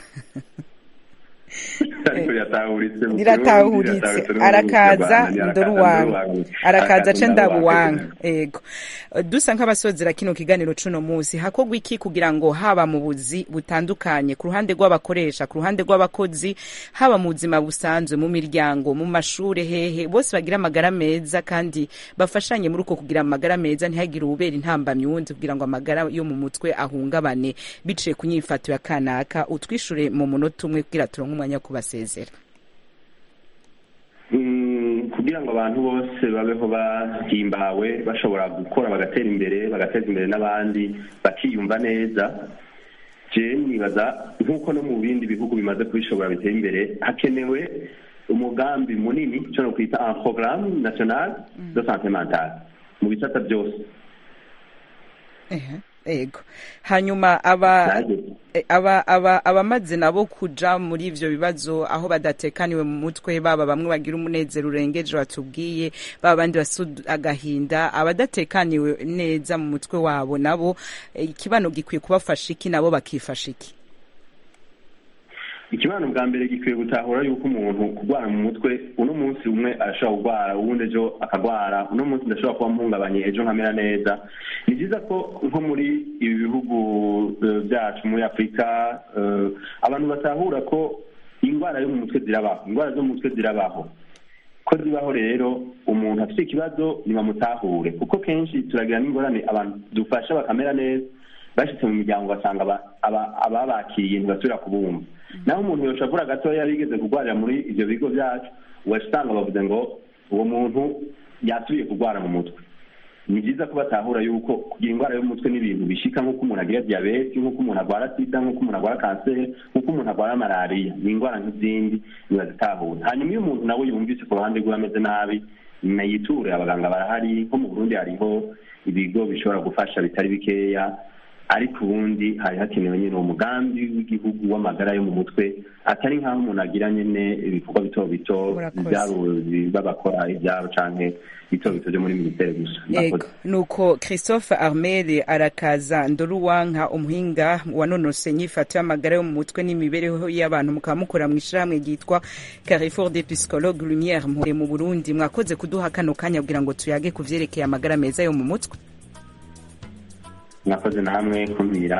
Ndiratahuritse Arakaza Ndoruwanka, Arakaza Cendabuwanka. Ego dusa nk'abasozera kino kiganiro cuno munsi, hakogwa iki kugira ngo haba mu buzi butandukanye, ku ruhande rw'abakoresha, ku ruhande rw'abakozi, haba mu buzima busanzwe, mu miryango, mu mashure, hehe, bose bagira amagara meza kandi bafashanye muri uko kugira amagara meza, ntihagire ubera intambamyi wundi kugira ngo amagara yo mu mutwe ahungabane biciye ku nyifato ya kanaka. Utwishure mu munota umwe kugira turonke umwanya wo kubasezera. Kugira ngo abantu bose babeho bahimbawe, bashobora gukora bagatera imbere, bagateza imbere n'abandi, bakiyumva neza, je nibaza nk'uko no mu bindi bihugu bimaze kubishobora bitera imbere, hakenewe umugambi munini cyo no kwita un programme national de santé mentale mu bisata byose. Ego hanyuma abamaze nabo kuja muri ivyo bibazo, aho badatekaniwe mu mutwe, baba bamwe bagira umunezero urengeje watubwiye, baba abandi basuda agahinda, abadatekaniwe neza mu mutwe wabo, nabo ikibano gikwiye kubafasha iki, nabo bakifasha iki? Ikibano bwa mbere gikwiye gutahura yuko umuntu kurwara mu mutwe uno munsi umwe arashobora kurwara, uwundi ejo akagwara, uno munsi ndashobora kuba mpungabanye ejo nkamera neza. Ni byiza ko nko muri ibi bihugu byacu muri Afurika abantu batahura ko indwara yo mu mutwe zirabaho, indwara zo mu mutwe zirabaho, ko zibaho. Rero umuntu afite ikibazo ntibamutahure, kuko kenshi turagira n'ingorane abantu dufasha bakamera neza, bashitse mu miryango basanga ababakiriye ntibasubira kubumva. Naho umuntu yoshavura gatoya bigeze kurwarira muri ivyo bigo byacu, wasanga bavuze ngo uwo muntu yasubiye kurwara mu mutwe. Ni byiza ko batahura yuko kugira indwara yo mu mutwe n'ibintu bishika, nk'uko umuntu agira diabete, nk'uko umuntu agwara sida, nk'uko umuntu agwara kanseri, nk'uko umuntu agwara malariya, ni indwara nk'izindi ntibazitahura. Hanyuma iyo umuntu nawe yumvise ku ruhande rwe ameze nabi, nayiture, abaganga barahari. Nko mu Burundi hariho ibigo bishobora gufasha bitari bikeya, ariko ubundi hari hakenewe nyine umugambi w'igihugu w'amagara yo mu mutwe, atari nk'aho umuntu agira nyine ibikorwa bito bito byabo babakora ibyabo canke bito bito byo muri ministeri gusa. Nuko Christophe Armel Arakaza Ndoruwanka, umuhinga wanonose nyifato y'amagara yo mu mutwe n'imibereho y'abantu, mukaba mukora mu ishyirahamwe ryitwa Carrefour des Psychologues Lumière mu Burundi. Mwakoze kuduha kano kanya kugira ngo tuyage kuvyerekeye amagara meza yo mu mutwe. Nakoze namwe kumira.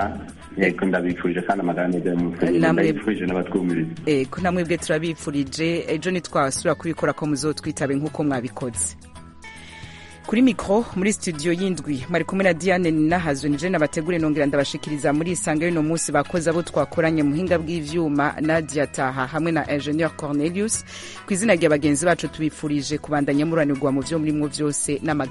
yego ndabifurije kandi amagara meza ndabifurije n'abatwumviriza ko namwebwe turabifurije ejo nitwasubira kubikora ko muzotwitabe nk'uko mwabikoze. Kuri mikro muri studio y'indwi mari kumwe na Diane Ninahazwe nije nabategure nongera ndabashikiriza muri isanga y'ino munsi bakoze abo twakoranye muhinga bw'ivyuma Nadia Taha hamwe na Engineer Cornelius kwizina rya bagenzi bacu tubifurije kubandanya muranirwa mu vyo muri mwo vyose